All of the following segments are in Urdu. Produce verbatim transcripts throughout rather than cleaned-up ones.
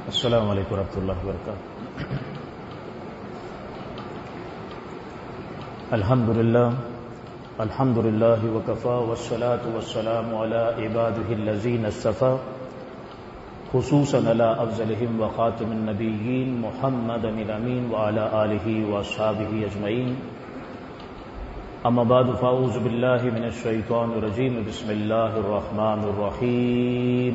السلام علیکم ورحمۃ اللہ وبرکاتہ. الحمد للہ الحمد للہ وکفا والصلاة والسلام علی عباده الذین اصطفى خصوصا علی افضلهم وخاتم النبیین محمد الامین وعلی آلہ واصحابہ اجمعین. اما بعد فاعوذ باللہ من الشیطان الرجیم. بسم اللہ الرحمن الرحیم.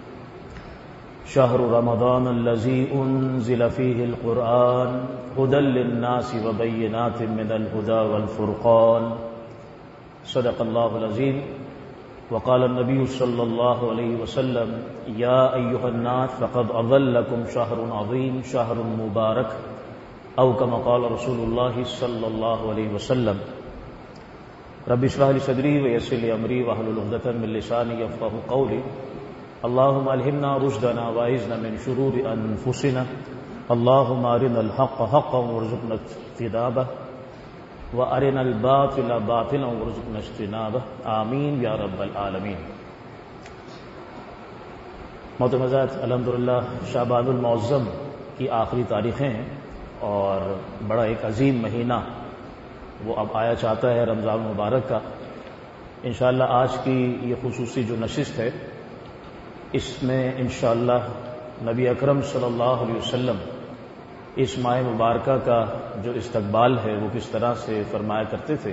شهر رمضان الذي انزل فيه القرآن هدى للناس وبينات من الهدى والفرقان. صدق الله العظيم. وقال النبي صلى الله عليه وسلم يا أيها الناس فقد أظلكم شهر عظيم شهر مبارك أو كما قال رسول الله صلى الله عليه وسلم. رب اشرح لي صدري ويسر لي أمري واحلل عقدة من لساني يفقهوا قولي. اللهم الهمنا رشدنا واعذنا من شرور انفسنا. اللهم ارنا الحق حقا وارزقنا اتباعه وارنا الباطل باطلا وارزقنا اجتنابه. آمین یا رب العالمین. محترم حضرات، الحمدللہ شعبان المعظم کی آخری تاریخیں ہیں اور بڑا ایک عظیم مہینہ وہ اب آیا چاہتا ہے، رمضان مبارک کا. انشاءاللہ آج کی یہ خصوصی جو نشست ہے اس میں انشاءاللہ نبی اکرم صلی اللہ علیہ وسلم اس ماہ مبارکہ کا جو استقبال ہے وہ کس طرح سے فرمایا کرتے تھے،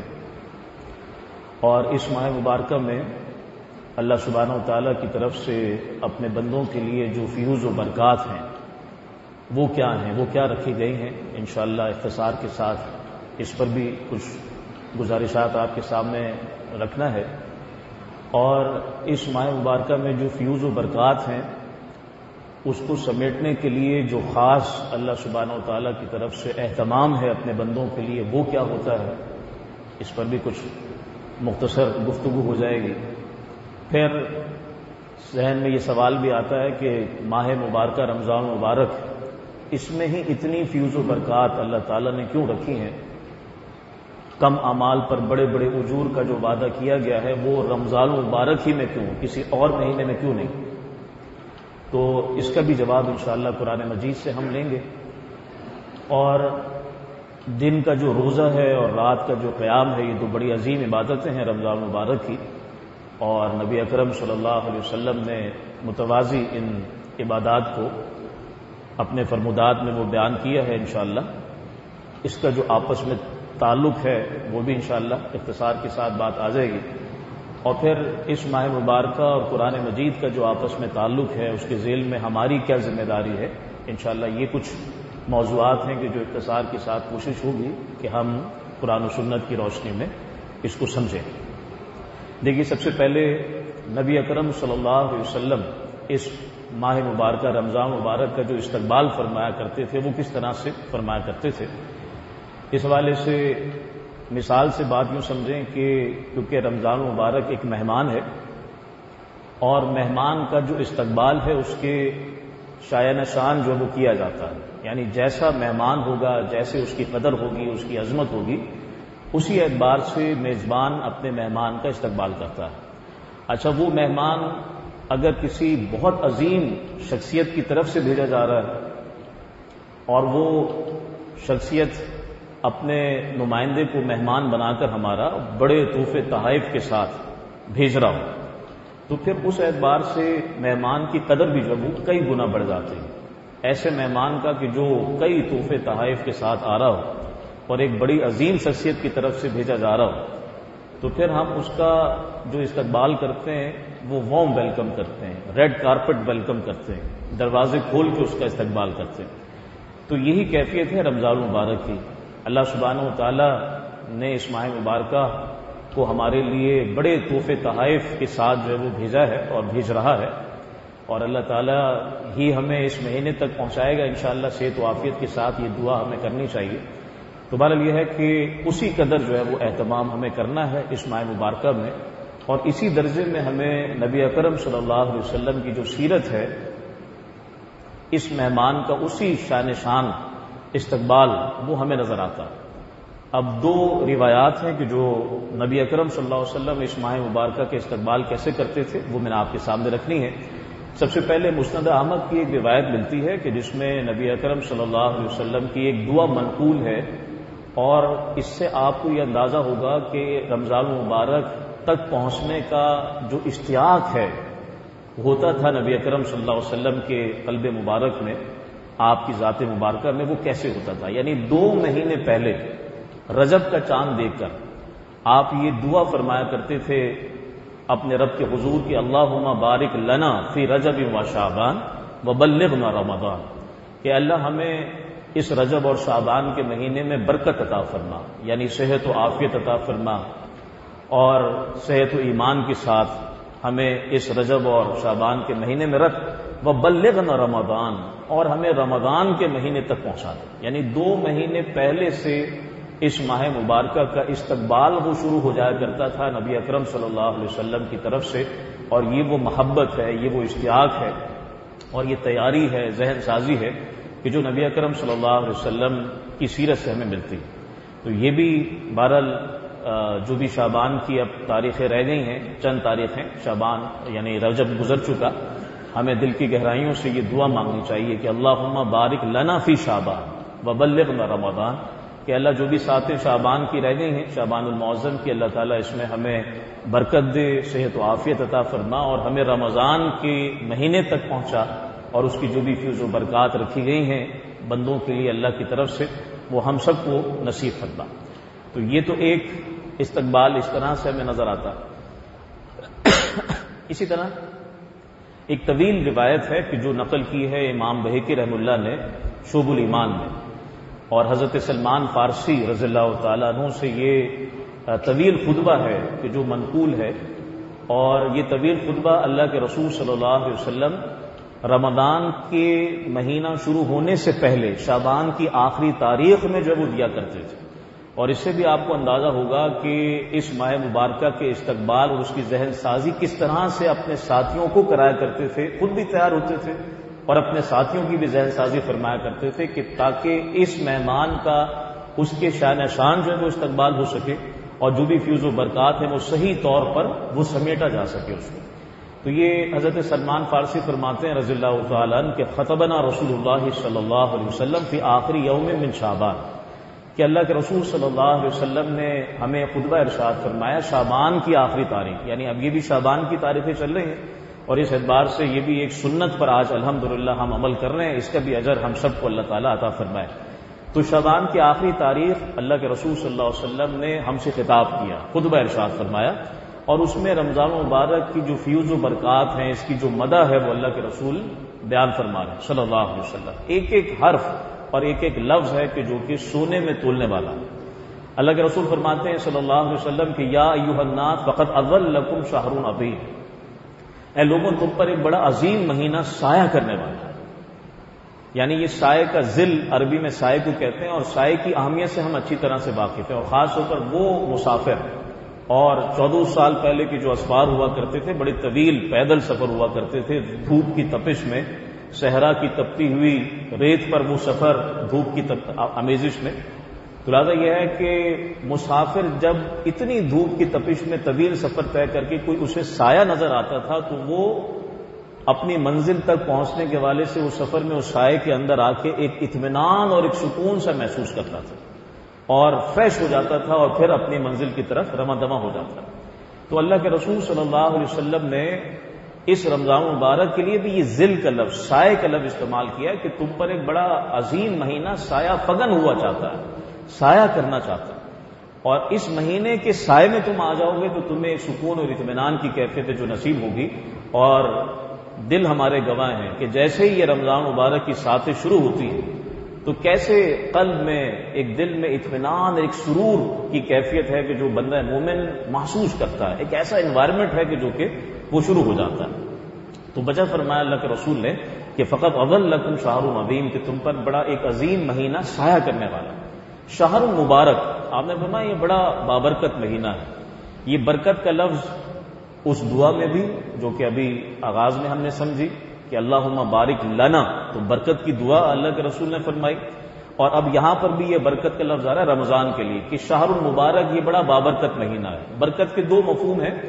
اور اس ماہ مبارکہ میں اللہ سبحانہ و تعالیٰ کی طرف سے اپنے بندوں کے لیے جو فیوز و برکات ہیں وہ کیا ہیں، وہ کیا رکھی گئی ہیں. انشاءاللہ اختصار کے ساتھ اس پر بھی کچھ گزارشات آپ کے سامنے رکھنا ہے. اور اس ماہ مبارکہ میں جو فیوز و برکات ہیں اس کو سمیٹنے کے لیے جو خاص اللہ سبحانہ و تعالیٰ کی طرف سے اہتمام ہے اپنے بندوں کے لیے وہ کیا ہوتا ہے، اس پر بھی کچھ مختصر گفتگو ہو جائے گی. پھر ذہن میں یہ سوال بھی آتا ہے کہ ماہ مبارکہ رمضان مبارک اس میں ہی اتنی فیوز و برکات اللہ تعالیٰ نے کیوں رکھی ہیں؟ کم اعمال پر بڑے بڑے اجور کا جو وعدہ کیا گیا ہے وہ رمضان مبارک ہی میں کیوں، کسی اور مہینے میں کیوں نہیں؟ تو اس کا بھی جواب انشاءاللہ قرآن مجید سے ہم لیں گے. اور دن کا جو روزہ ہے اور رات کا جو قیام ہے یہ دو بڑی عظیم عبادتیں ہیں رمضان مبارک کی، اور نبی اکرم صلی اللہ علیہ وسلم نے متوازی ان عبادات کو اپنے فرمودات میں وہ بیان کیا ہے. انشاءاللہ اس کا جو آپس میں تعلق ہے وہ بھی انشاءاللہ اختصار کے ساتھ بات آ جائے گی. اور پھر اس ماہ مبارکہ اور قرآن مجید کا جو آپس میں تعلق ہے اس کے ذیل میں ہماری کیا ذمہ داری ہے. انشاءاللہ یہ کچھ موضوعات ہیں کہ جو اختصار کے ساتھ کوشش ہوگی کہ ہم قرآن و سنت کی روشنی میں اس کو سمجھیں. دیکھیے، سب سے پہلے نبی اکرم صلی اللہ علیہ وسلم اس ماہ مبارکہ رمضان مبارک کا جو استقبال فرمایا کرتے تھے وہ کس طرح سے فرمایا کرتے تھے. اس حوالے سے مثال سے بات یوں سمجھیں کہ کیونکہ رمضان مبارک ایک مہمان ہے اور مہمان کا جو استقبال ہے اس کے شایان شان جو وہ کیا جاتا ہے، یعنی جیسا مہمان ہوگا، جیسے اس کی قدر ہوگی، اس کی عظمت ہوگی، اسی اعتبار سے میزبان اپنے مہمان کا استقبال کرتا ہے. اچھا، وہ مہمان اگر کسی بہت عظیم شخصیت کی طرف سے بھیجا جا رہا ہے اور وہ شخصیت اپنے نمائندے کو مہمان بنا کر ہمارا بڑے تحفے تحائف کے ساتھ بھیج رہا ہو تو پھر اس اعتبار سے مہمان کی قدر بھی جو وہ کئی گنا بڑھ جاتے ہیں. ایسے مہمان کا کہ جو کئی تحفے تحائف کے ساتھ آ رہا ہو اور ایک بڑی عظیم شخصیت کی طرف سے بھیجا جا رہا ہو تو پھر ہم اس کا جو استقبال کرتے ہیں وہ وارم ویلکم کرتے ہیں، ریڈ کارپٹ ویلکم کرتے ہیں، دروازے کھول کے اس کا استقبال کرتے ہیں. تو یہی کیفیت ہے رمضان مبارک کی. اللہ سبحانہ و تعالیٰ نے اس ماہ مبارکہ کو ہمارے لیے بڑے تحفے تحائف کے ساتھ جو ہے وہ بھیجا ہے اور بھیج رہا ہے، اور اللہ تعالیٰ ہی ہمیں اس مہینے تک پہنچائے گا انشاءاللہ صحت و عافیت کے ساتھ. یہ دعا ہمیں کرنی چاہیے. تو بہرحال یہ ہے کہ اسی قدر جو ہے وہ اہتمام ہمیں کرنا ہے اس ماہ مبارکہ میں، اور اسی درجے میں ہمیں نبی اکرم صلی اللہ علیہ وسلم کی جو سیرت ہے اس مہمان کا اسی شان شان استقبال وہ ہمیں نظر آتا. اب دو روایات ہیں کہ جو نبی اکرم صلی اللہ علیہ وسلم اس ماہ مبارکہ کے استقبال کیسے کرتے تھے وہ میں نے آپ کے سامنے رکھنی ہے. سب سے پہلے مسند احمد کی ایک روایت ملتی ہے کہ جس میں نبی اکرم صلی اللہ علیہ وسلم کی ایک دعا منقول ہے، اور اس سے آپ کو یہ اندازہ ہوگا کہ رمضان المبارک تک پہنچنے کا جو اشتیاق ہے ہوتا تھا نبی اکرم صلی اللہ علیہ وسلم کے قلب مبارک میں، آپ کی ذات مبارکہ میں، وہ کیسے ہوتا تھا۔ یعنی دو مہینے پہلے رجب کا چاند دیکھ کر آپ یہ دعا فرمایا کرتے تھے اپنے رب کے حضور کہ اللہم بارک لنا فی رجب و شعبان وبلغنا رمضان، کہ اللہ ہمیں اس رجب اور شعبان کے مہینے میں برکت عطا فرما، یعنی صحت و عافیت عطا فرما، اور صحت و ایمان کے ساتھ ہمیں اس رجب اور شعبان کے مہینے میں رکھ، وبلغنا رمضان، اور ہمیں رمضان کے مہینے تک پہنچا دے۔ یعنی دو مہینے پہلے سے اس ماہ مبارکہ کا استقبال وہ شروع ہو جایا کرتا تھا نبی اکرم صلی اللہ علیہ وسلم کی طرف سے، اور یہ وہ محبت ہے، یہ وہ اشتیاق ہے، اور یہ تیاری ہے، ذہن سازی ہے کہ جو نبی اکرم صلی اللہ علیہ وسلم کی سیرت سے ہمیں ملتی۔ تو یہ بھی بہرحال جو بھی شعبان کی اب تاریخیں رہ گئی ہیں، چند تاریخیں، شعبان یعنی رجب گزر چکا، ہمیں دل کی گہرائیوں سے یہ دعا مانگنی چاہیے کہ اللہم بارک لنا فی شعبان وبلغنا رمضان، کہ اللہ جو بھی ساتیں شعبان کی رہ گئی ہیں، شعبان المعظم کی، اللہ تعالیٰ اس میں ہمیں برکت دے، صحت و عافیت عطا فرما، اور ہمیں رمضان کے مہینے تک پہنچا، اور اس کی جو بھی فیض و برکات رکھی گئی ہیں بندوں کے لیے اللہ کی طرف سے، وہ ہم سب کو نصیب فرما۔ تو یہ تو ایک استقبال اس طرح سے ہمیں نظر آتا۔ اسی طرح ایک طویل روایت ہے کہ جو نقل کی ہے امام بہقی رحمہ اللہ نے شعب الایمان میں، اور حضرت سلمان فارسی رضی اللہ تعالیٰ عنہ سے یہ طویل خطبہ ہے کہ جو منقول ہے، اور یہ طویل خطبہ اللہ کے رسول صلی اللہ علیہ وسلم رمضان کے مہینہ شروع ہونے سے پہلے شعبان کی آخری تاریخ میں جب وہ دیا کرتے تھے، اور اس سے بھی آپ کو اندازہ ہوگا کہ اس ماہ مبارکہ کے استقبال اور اس کی ذہن سازی کس طرح سے اپنے ساتھیوں کو کرایا کرتے تھے، خود بھی تیار ہوتے تھے اور اپنے ساتھیوں کی بھی ذہن سازی فرمایا کرتے تھے کہ تاکہ اس مہمان کا، اس کے شان شان جو ہے وہ استقبال ہو سکے، اور جو بھی فیض و برکات ہیں وہ صحیح طور پر وہ سمیٹا جا سکے اس کو۔ تو یہ حضرت سلمان فارسی فرماتے ہیں رضی اللہ تعالیٰ عنہ کہ خطبنا رسول اللہ صلی اللہ علیہ وسلم فی آخری یوم من شعبان، کہ اللہ کے رسول صلی اللہ علیہ وسلم نے ہمیں خطبہ ارشاد فرمایا شعبان کی آخری تاریخ، یعنی اب یہ بھی شعبان کی تاریخیں چل رہی ہیں، اور اس اعتبار سے یہ بھی ایک سنت پر آج الحمدللہ ہم عمل کر رہے ہیں، اس کا بھی اجر ہم سب کو اللہ تعالیٰ عطا فرمائے۔ تو شعبان کی آخری تاریخ اللہ کے رسول صلی اللہ علیہ وسلم نے ہم سے خطاب کیا، خطبہ ارشاد فرمایا، اور اس میں رمضان مبارک کی جو فیوز و برکات ہیں، اس کی جو مدح ہے وہ اللہ کے رسول بیان فرما رہے ہیں صلی اللہ علیہ وسلم۔ ایک ایک حرف اور ایک ایک لفظ ہے کہ جو کہ سونے میں تولنے والا ہے۔ اللہ کے رسول فرماتے ہیں صلی اللہ علیہ وسلم کہ یا ایھا الناس فقد اظلکم شہر عظیم، اے لوگوں تم پر ایک بڑا عظیم مہینہ سایہ کرنے والا ہے۔ یعنی یہ سائے کا ظل عربی میں سائے کو کہتے ہیں، اور سائے کی اہمیت سے ہم اچھی طرح سے واقف ہیں، اور خاص طور پر وہ مسافر اور چودہ سال پہلے کے جو اسفار ہوا کرتے تھے، بڑے طویل پیدل سفر ہوا کرتے تھے دھوپ کی تپش میں، صحرا کی تپتی ہوئی ریت پر وہ سفر دھوپ کی آمیزش میں۔ تو لہٰذا یہ ہے کہ مسافر جب اتنی دھوپ کی تپش میں طویل سفر طے کر کے کوئی اسے سایہ نظر آتا تھا تو وہ اپنی منزل تک پہنچنے کے والے سے اس سفر میں اس سائے کے اندر آ کے ایک اطمینان اور ایک سکون سا محسوس کرتا تھا، اور فریش ہو جاتا تھا، اور پھر اپنی منزل کی طرف رواں دواں ہو جاتا تھا۔ تو اللہ کے رسول صلی اللہ علیہ وسلم نے اس رمضان مبارک کے لیے بھی یہ ذل کا لفظ، سائے کا لفظ استعمال کیا کہ تم پر ایک بڑا عظیم مہینہ سایہ فگن ہوا چاہتا ہے، سایہ کرنا چاہتا ہے، اور اس مہینے کے سائے میں تم آ جاؤ گے تو تمہیں ایک سکون اور اطمینان کی کیفیت جو نصیب ہوگی۔ اور دل ہمارے گواہ ہیں کہ جیسے ہی یہ رمضان مبارک کی ساتیں شروع ہوتی ہیں تو کیسے قلب میں ایک دل میں اطمینان، ایک سرور کی کیفیت ہے کہ جو بندہ مومن محسوس کرتا ہے، ایک ایسا انوائرمنٹ ہے کہ جو کہ وہ شروع ہو جاتا ہے۔ تو بجا فرمایا اللہ کے رسول نے کہ فقط اظلکم شہر عظیم، کہ تم پر بڑا ایک عظیم مہینہ سایہ کرنے والا شہر مبارک۔ آپ نے فرمایا یہ بڑا بابرکت مہینہ ہے۔ یہ برکت کا لفظ اس دعا میں بھی جو کہ ابھی آغاز میں ہم نے سمجھی کہ اللہم بارک لنا، تو برکت کی دعا اللہ کے رسول نے فرمائی، اور اب یہاں پر بھی یہ برکت کا لفظ آ رہا ہے رمضان کے لیے کہ شہر المبارک یہ بڑا بابرکت مہینہ ہے۔ برکت کے دو مفہوم ہیں،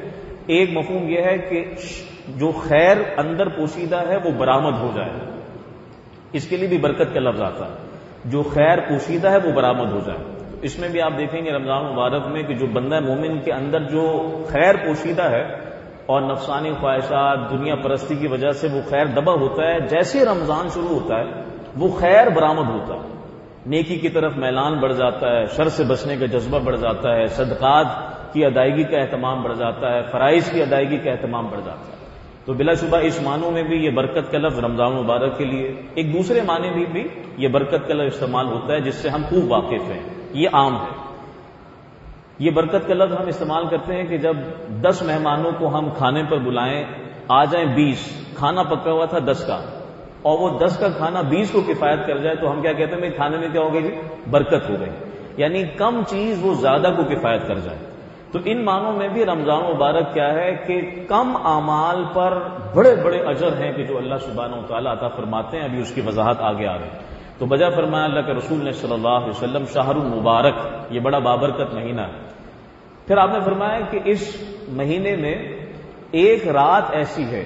ایک مفہوم یہ ہے کہ جو خیر اندر پوشیدہ ہے وہ برآمد ہو جائے، اس کے لیے بھی برکت کا لفظ آتا ہے، جو خیر پوشیدہ ہے وہ برآمد ہو جائے۔ اس میں بھی آپ دیکھیں گے رمضان مبارک میں کہ جو بندہ مومن کے اندر جو خیر پوشیدہ ہے اور نفسانی خواہشات دنیا پرستی کی وجہ سے وہ خیر دبا ہوتا ہے، جیسے رمضان شروع ہوتا ہے وہ خیر برآمد ہوتا ہے، نیکی کی طرف میلان بڑھ جاتا ہے، شر سے بچنے کا جذبہ بڑھ جاتا ہے، صدقات کی ادائیگی کا اہتمام بڑھ جاتا ہے، فرائض کی ادائیگی کا اہتمام بڑھ جاتا ہے۔ تو بلا شبہ اس معنوں میں بھی یہ برکت کا لفظ رمضان مبارک کے لیے، ایک دوسرے معنی میں بھی یہ برکت کا لفظ استعمال ہوتا ہے جس سے ہم خوب واقف ہیں، یہ عام ہے۔ یہ برکت کا لفظ ہم استعمال کرتے ہیں کہ جب دس مہمانوں کو ہم کھانے پر بلائیں، آ جائیں بیس، کھانا پکا ہوا تھا دس کا، اور وہ دس کا کھانا بیس کو کفایت کر جائے تو ہم کیا کہتے ہیں؟ کھانے میں کیا ہو گئی جی؟ برکت ہو گئی، یعنی کم چیز وہ زیادہ کو کفایت کر جائے۔ تو ان معنوں میں بھی رمضان مبارک کیا ہے کہ کم اعمال پر بڑے بڑے اجر ہیں کہ جو اللہ سبحانہ و تعالیٰ عطا فرماتے ہیں، ابھی اس کی وضاحت آگے آ رہی ہے۔ تو بجا فرمایا اللہ کے رسول نے صلی اللہ علیہ وسلم شہر المبارک، یہ بڑا بابرکت مہینہ ہے۔ پھر آپ نے فرمایا کہ اس مہینے میں ایک رات ایسی ہے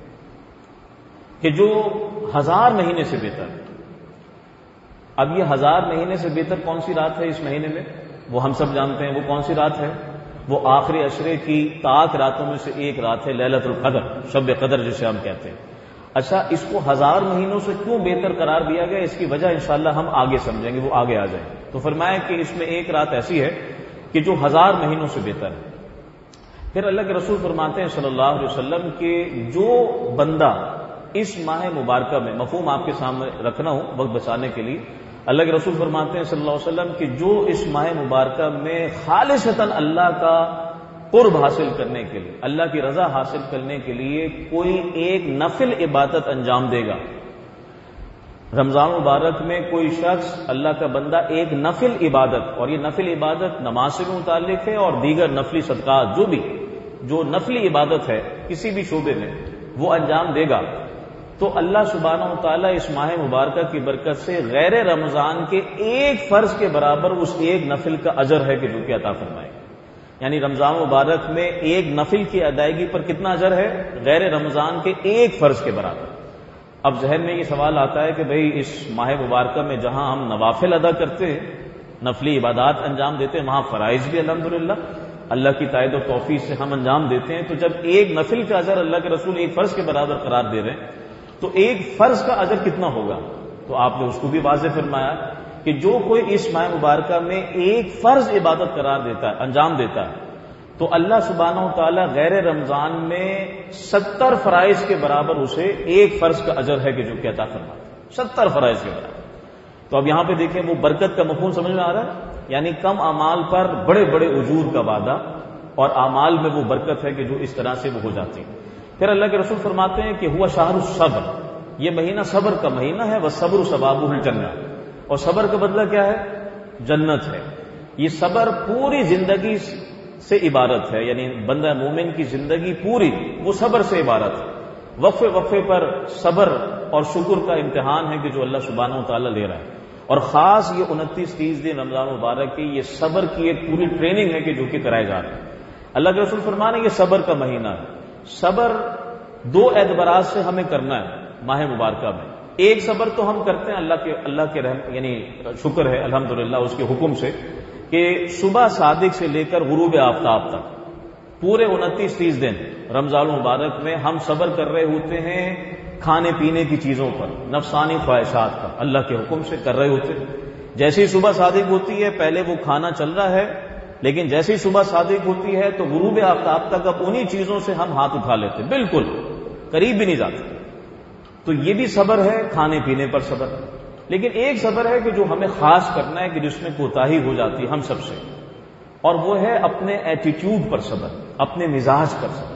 کہ جو ہزار مہینے سے بہتر ہے۔ اب یہ ہزار مہینے سے بہتر کون سی رات ہے اس مہینے میں؟ وہ ہم سب جانتے ہیں وہ کون سی رات ہے، وہ آخری عشرے کی طاق راتوں میں سے ایک رات ہے، لیلۃ القدر، شب قدر جسے ہم کہتے ہیں۔ اچھا، اس کو ہزار مہینوں سے کیوں بہتر قرار دیا گیا؟ اس کی وجہ انشاءاللہ ہم آگے سمجھیں گے، وہ آگے آ جائیں۔ تو فرمایا کہ اس میں ایک رات ایسی ہے کہ جو ہزار مہینوں سے بہتر ہے۔ پھر اللہ کے رسول فرماتے ہیں صلی اللہ علیہ وسلم کہ جو بندہ اس ماہ مبارکہ میں، مفہوم آپ کے سامنے رکھنا ہوں وقت بچانے کے لیے، اللہ کے رسول فرماتے ہیں صلی اللہ علیہ وسلم کہ جو اس ماہ مبارکہ میں خالصتاً اللہ کا قرب حاصل کرنے کے لیے، اللہ کی رضا حاصل کرنے کے لیے کوئی ایک نفل عبادت انجام دے گا، رمضان مبارک میں کوئی شخص اللہ کا بندہ ایک نفل عبادت، اور یہ نفل عبادت نماز سے بھی متعلق ہے اور دیگر نفلی صدقات جو بھی جو نفلی عبادت ہے کسی بھی شعبے میں وہ انجام دے گا، تو اللہ سبحانہ و تعالیٰ اس ماہ مبارکہ کی برکت سے غیر رمضان کے ایک فرض کے برابر اس ایک نفل کا اجر ہے کہ جو کہ عطا فرمائے۔ یعنی رمضان مبارک میں ایک نفل کی ادائیگی پر کتنا اجر ہے؟ غیر رمضان کے ایک فرض کے برابر۔ اب ذہن میں یہ سوال آتا ہے کہ بھئی اس ماہ مبارکہ میں جہاں ہم نوافل ادا کرتے ہیں، نفلی عبادات انجام دیتے ہیں، وہاں فرائض بھی الحمدللہ اللہ کی تائید و توفیق سے ہم انجام دیتے ہیں، تو جب ایک نفل کا اجر اللہ کے رسول ایک فرض کے برابر قرار دے رہے ہیں تو ایک فرض کا اجر کتنا ہوگا؟ تو آپ نے اس کو بھی واضح فرمایا کہ جو کوئی اس ماہ مبارکہ میں ایک فرض عبادت قرار دیتا ہے، انجام دیتا ہے، تو اللہ سبحانہ و تعالیٰ غیر رمضان میں ستر فرائض کے برابر اسے ایک فرض کا اجر ہے کہ جو کہ عطا فرماتا ہے، ستر فرائض کے برابر۔ تو اب یہاں پہ دیکھیں وہ برکت کا مفہوم سمجھ میں آ رہا ہے، یعنی کم اعمال پر بڑے بڑے اجور کا وعدہ، اور اعمال میں وہ برکت ہے کہ جو اس طرح سے وہ ہو جاتی ہے۔ پھر اللہ کے رسول فرماتے ہیں کہ ہوا شہر الصبر، یہ مہینہ صبر کا مہینہ ہے، والصبر ثوابہ الجنہ، اور صبر کا بدلہ کیا ہے؟ جنت ہے۔ یہ صبر پوری زندگی سے عبارت ہے، یعنی بندہ مومن کی زندگی پوری وہ صبر سے عبارت ہے، وقفے وقفے پر صبر اور شکر کا امتحان ہے کہ جو اللہ سبحانہ و تعالیٰ لے رہا ہے، اور خاص یہ انتیس تیس دن رمضان مبارک کی یہ صبر کی ایک پوری ٹریننگ ہے کہ جو کہ کرائے جا رہے ہیں۔ اللہ کے رسول فرمانے یہ صبر کا مہینہ ہے۔ صبر دو اعتبارات سے ہمیں کرنا ہے ماہ مبارکہ میں۔ ایک صبر تو ہم کرتے ہیں اللہ کے اللہ کے رحم، یعنی شکر ہے الحمدللہ اس کے حکم سے کہ صبح صادق سے لے کر غروب آفتاب تک پورے انتیس تیس دن رمضان مبارک میں ہم صبر کر رہے ہوتے ہیں کھانے پینے کی چیزوں پر، نفسانی خواہشات کا اللہ کے حکم سے کر رہے ہوتے ہیں۔ جیسے ہی صبح صادق ہوتی ہے پہلے وہ کھانا چل رہا ہے، لیکن جیسے ہی صبح صادق ہوتی ہے تو غروب آفتاب تک اب انہی چیزوں سے ہم ہاتھ اٹھا لیتے، بالکل قریب بھی نہیں جاتے۔ تو یہ بھی صبر ہے، کھانے پینے پر صبر ہے۔ لیکن ایک صبر ہے کہ جو ہمیں خاص کرنا ہے کہ جس میں کوتاہی ہو جاتی ہے ہم سب سے، اور وہ ہے اپنے ایٹیٹیوڈ پر صبر، اپنے مزاج پر صبر۔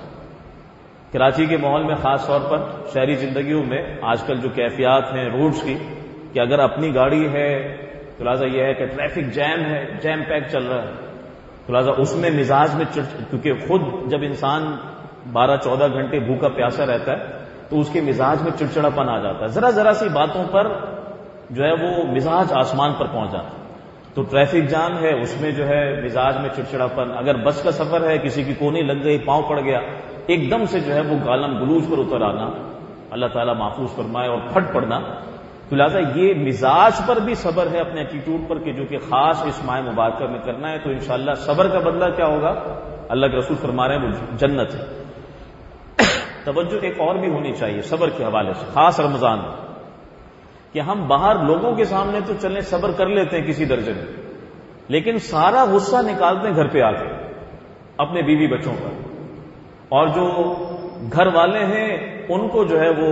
کراچی کے ماحول میں خاص طور پر شہری زندگیوں میں آج کل جو کیفیات ہیں روڈز کی، کہ اگر اپنی گاڑی ہے تو لہٰذا یہ ہے کہ ٹریفک جیم ہے، جیم پیک چل رہا ہے، تو لہٰذا اس میں مزاج میں چڑ کیونکہ خود جب انسان بارہ چودہ گھنٹے بھوکا پیاسا رہتا ہے تو اس کے مزاج میں چڑچڑاپن آ جاتا ہے، ذرا ذرا سی باتوں پر جو ہے وہ مزاج آسمان پر پہنچ جاتا ہے۔ تو ٹریفک جام ہے، اس میں جو ہے مزاج میں چڑچڑاپن، اگر بس کا سفر ہے کسی کی کونی لگ گئی، پاؤں پڑ گیا، ایک دم سے جو ہے وہ گالم گلوچ پر اتر آنا، اللہ تعالیٰ محفوظ فرمائے، اور پھٹ پڑنا. تو لہٰذا یہ مزاج پر بھی صبر ہے، اپنے ایٹیٹیوڈ پر، کہ جو کہ خاص اس ماہ مبارکہ میں کرنا ہے. تو انشاءاللہ صبر کا بدلہ کیا ہوگا؟ اللہ کے رسول فرما رہے ہیں وہ جنت ہے. توجہ ایک اور بھی ہونی چاہیے صبر کے حوالے سے، خاص رمضان میں، کہ ہم باہر لوگوں کے سامنے تو چلیں صبر کر لیتے ہیں کسی درجے میں، لیکن سارا غصہ نکالتے ہیں گھر پہ آ کے اپنے بیوی بچوں پر، اور جو گھر والے ہیں ان کو جو ہے وہ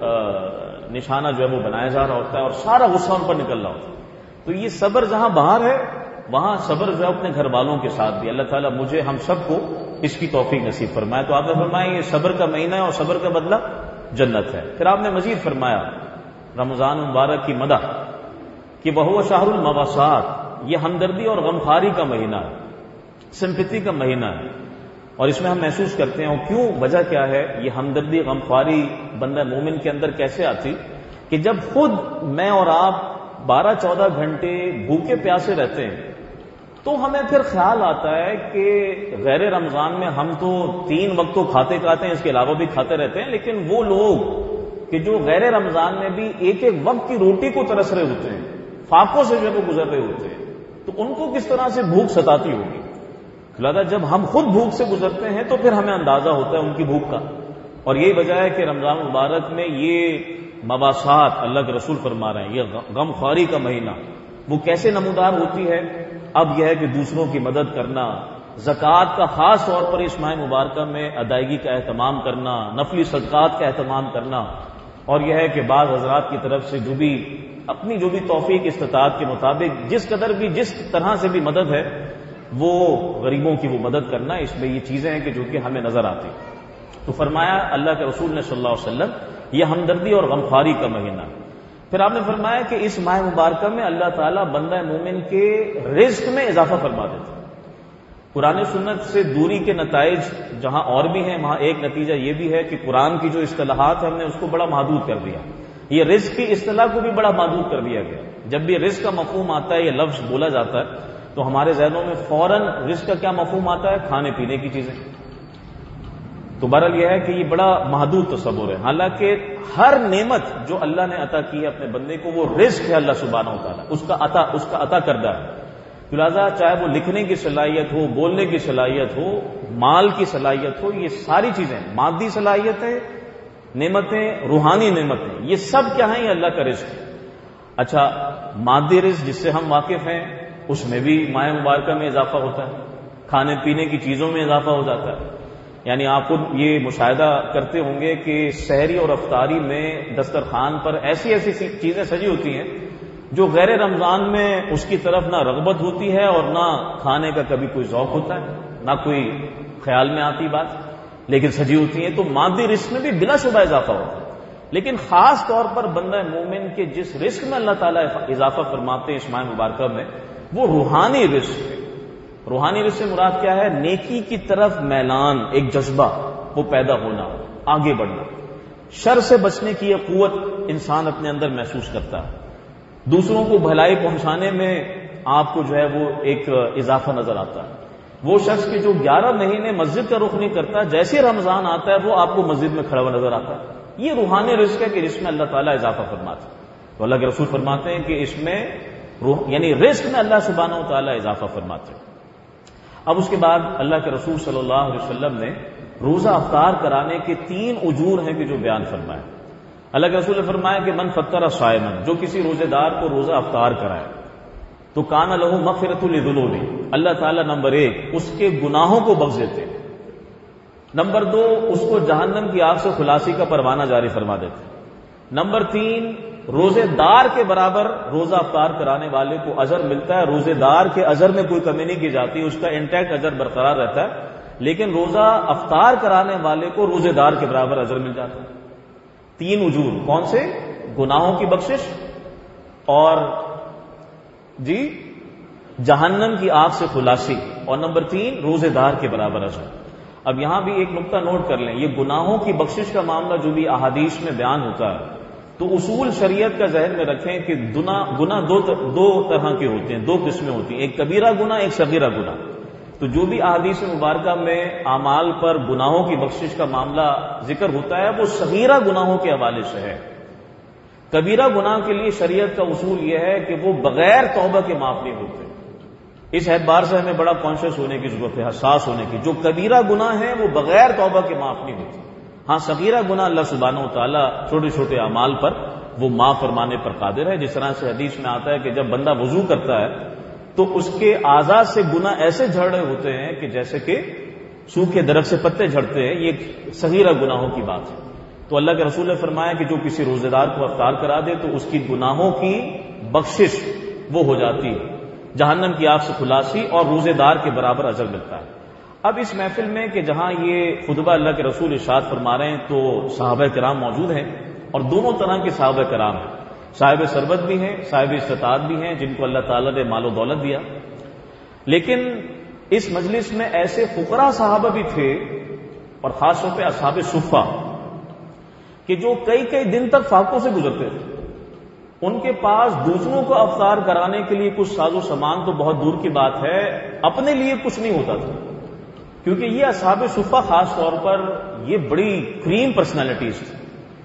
نشانہ جو ہے وہ بنایا جا رہا ہوتا ہے، اور سارا غصہ ان پر نکل رہا ہوتا ہے. تو یہ صبر جہاں باہر ہے وہاں صبر جو ہے اپنے گھر والوں کے ساتھ بھی. اللہ تعالیٰ مجھے ہم سب کو اس کی توفیق نصیب فرمائے. تو آپ نے فرمایا یہ صبر کا مہینہ ہے اور صبر کا بدلہ جنت ہے. پھر آپ نے مزید فرمایا رمضان مبارک کی مدح کہ وہ شہر المواسات، یہ ہمدردی اور غمخواری کا مہینہ ہے، سمپتھی کا مہینہ ہے. اور اس میں ہم محسوس کرتے ہیں، اور کیوں، وجہ کیا ہے؟ یہ ہمدردی غمخواری بندہ مومن کے اندر کیسے آتی کہ جب خود میں اور آپ بارہ چودہ گھنٹے بھوکے پیاسے رہتے ہیں تو ہمیں پھر خیال آتا ہے کہ غیر رمضان میں ہم تو تین وقت تو کھاتے کھاتے ہیں، اس کے علاوہ بھی کھاتے رہتے ہیں، لیکن وہ لوگ کہ جو غیر رمضان میں بھی ایک ایک وقت کی روٹی کو ترس رہے ہوتے ہیں، فاقوں سے جو وہ گزر رہے ہوتے ہیں، تو ان کو کس طرح سے بھوک ستاتی ہوگی. لہذا جب ہم خود بھوک سے گزرتے ہیں تو پھر ہمیں اندازہ ہوتا ہے ان کی بھوک کا. اور یہی وجہ ہے کہ رمضان مبارک میں یہ مواسات اللہ کے رسول فرما رہے ہیں، یہ غم خواری کا مہینہ وہ کیسے نمودار ہوتی ہے؟ اب یہ ہے کہ دوسروں کی مدد کرنا، زکوٰۃ کا خاص طور پر اس ماہ مبارکہ میں ادائیگی کا اہتمام کرنا، نفلی صدقات کا اہتمام کرنا، اور یہ ہے کہ بعض حضرات کی طرف سے جو بھی اپنی جو بھی توفیق استطاعت کے مطابق جس قدر بھی جس طرح سے بھی مدد ہے وہ غریبوں کی وہ مدد کرنا. اس میں یہ چیزیں ہیں کہ جو کہ ہمیں نظر آتی. تو فرمایا اللہ کے رسول نے صلی اللہ علیہ وسلم یہ ہمدردی اور غمخواری کا مہینہ. پھر آپ نے فرمایا کہ اس ماہ مبارکہ میں اللہ تعالیٰ بندہ مومن کے رزق میں اضافہ فرما دیتا ہے. قرآن سنت سے دوری کے نتائج جہاں اور بھی ہیں وہاں ایک نتیجہ یہ بھی ہے کہ قرآن کی جو اصطلاحات ہیں ہم نے اس کو بڑا محدود کر دیا. یہ رزق کی اصطلاح کو بھی بڑا محدود کر دیا گیا. جب بھی رزق کا مفہوم آتا ہے، یہ لفظ بولا جاتا ہے، تو ہمارے ذہنوں میں فوراً رزق کا کیا مفہوم آتا ہے؟ کھانے پینے کی چیزیں. تو بہرحال یہ ہے کہ یہ بڑا محدود تصور ہے. حالانکہ ہر نعمت جو اللہ نے عطا کی ہے اپنے بندے کو وہ رزق ہے اللہ سبحانہ و تعالیٰ، اس کا عطا اس کا عطا کردہ ہے. لہٰذا چاہے وہ لکھنے کی صلاحیت ہو، بولنے کی صلاحیت ہو، مال کی صلاحیت ہو، یہ ساری چیزیں مادی صلاحیتیں، نعمتیں، روحانی نعمتیں، یہ سب کیا ہیں؟ یہ اللہ کا رزق ہے. اچھا، مادی رزق جس سے ہم واقف ہیں اس میں بھی ماہ مبارکہ میں اضافہ ہوتا ہے، کھانے پینے کی چیزوں میں اضافہ ہو جاتا ہے. یعنی آپ خود یہ مشاہدہ کرتے ہوں گے کہ سحری اور افطاری میں دسترخوان پر ایسی ایسی چیزیں سجی ہوتی ہیں جو غیر رمضان میں اس کی طرف نہ رغبت ہوتی ہے اور نہ کھانے کا کبھی کوئی ذوق ہوتا ہے، نہ کوئی خیال میں آتی بات، لیکن سجی ہوتی ہیں. تو مادی رزق میں بھی بلا شبہ اضافہ ہوتا ہے. لیکن خاص طور پر بندہ مومن کے جس رزق میں اللہ تعالیٰ اضافہ فرماتے ہیں اس ماہ مبارکہ میں وہ روحانی رزق ہے. روحانی رزق سے مراد کیا ہے؟ نیکی کی طرف میلان، ایک جذبہ وہ پیدا ہونا، آگے بڑھنا. شر سے بچنے کی یہ قوت انسان اپنے اندر محسوس کرتا ہے. دوسروں کو بھلائی پہنچانے میں آپ کو جو ہے وہ ایک اضافہ نظر آتا ہے. وہ شخص کہ جو گیارہ مہینے مسجد کا رخ نہیں کرتا، جیسے رمضان آتا ہے وہ آپ کو مسجد میں کھڑا ہوا نظر آتا ہے. یہ روحانی رزق ہے کہ جس میں اللہ تعالیٰ اضافہ فرماتا ہے. تو اللہ کے رسول فرماتے ہیں کہ اس میں روح یعنی رزق میں اللہ سبحانہ و تعالیٰ اضافہ فرماتے ہیں. اب اس کے بعد اللہ کے رسول صلی اللہ علیہ وسلم نے روزہ افطار کرانے کے تین اجور ہیں کہ جو بیان فرمائے. اللہ کے رسول نے فرمایا کہ من فطر صائما، جو کسی روزے دار کو روزہ افطار کرائے تو کان لہ مغفرۃ لذنوبہ، اللہ تعالیٰ نمبر ایک اس کے گناہوں کو بخش دیتے، نمبر دو اس کو جہنم کی آگ سے خلاصی کا پروانہ جاری فرما دیتے، نمبر تین روزے دار کے برابر روزہ افطار کرانے والے کو اجر ملتا ہے. روزے دار کے اجر میں کوئی کمی نہیں کی جاتی، اس کا انٹیکٹ اجر برقرار رہتا ہے، لیکن روزہ افطار کرانے والے کو روزے دار کے برابر اجر مل جاتا ہے. تین اجور کون سے؟ گناہوں کی بخشش اور جی جہنم کی آگ سے خلاصی، اور نمبر تین روزے دار کے برابر اجر. اب یہاں بھی ایک نقطہ نوٹ کر لیں، یہ گناہوں کی بخشش کا معاملہ جو بھی احادیث میں بیان ہوتا ہے تو اصول شریعت کا ذہن میں رکھیں کہ گناہ دو دو طرح کے ہوتے ہیں، دو قسمیں ہوتی ہیں، ایک کبیرہ گناہ، ایک صغیرہ گناہ۔ تو جو بھی احادیث مبارکہ میں اعمال پر گناہوں کی بخشش کا معاملہ ذکر ہوتا ہے وہ صغیرہ گناہوں کے حوالے سے ہے۔ کبیرہ گناہ کے لیے شریعت کا اصول یہ ہے کہ وہ بغیر توبہ کے معاف نہیں ہوتے۔ اس اعتبار سے ہمیں بڑا کانشیس ہونے کی ضرورت ہے، حساس ہونے کی۔ جو کبیرہ گناہ ہیں وہ بغیر توبہ کے معاف نہیں ہوتے۔ ہاں صغیرہ گناہ اللہ سبحانہ و تعالیٰ چھوٹے چھوٹے اعمال پر وہ معاف فرمانے پر قادر ہے۔ جس طرح سے حدیث میں آتا ہے کہ جب بندہ وضو کرتا ہے تو اس کے اعضاء سے گناہ ایسے جھڑ رہے ہوتے ہیں کہ جیسے کہ سوکھے درخت سے پتے جھڑتے ہیں، یہ صغیرہ گناہوں کی بات ہے۔ تو اللہ کے رسول نے فرمایا کہ جو کسی روزے دار کو افطار کرا دے تو اس کی گناہوں کی بخشش وہ ہو جاتی ہے، جہنم کی آگ سے خلاصی اور روزے دار کے برابر اجر ملتا ہے۔ اب اس محفل میں کہ جہاں یہ خطبہ اللہ کے رسول ارشاد فرما رہے ہیں تو صحابہ کرام موجود ہیں، اور دونوں طرح کے صحابہ کرام ہیں، صاحب ثروت بھی ہیں، صاحب استطاعت بھی ہیں، جن کو اللہ تعالیٰ نے مال و دولت دیا۔ لیکن اس مجلس میں ایسے فقراء صحابہ بھی تھے، اور خاص طور پہ اصحاب صفہ، کہ جو کئی کئی دن تک فاقوں سے گزرتے تھے۔ ان کے پاس دوسروں کو افطار کرانے کے لیے کچھ ساز و سامان تو بہت دور کی بات ہے، اپنے لیے کچھ نہیں ہوتا تھا، کیونکہ یہ اصحاب صفہ خاص طور پر یہ بڑی کریم پرسنالٹیز تھی،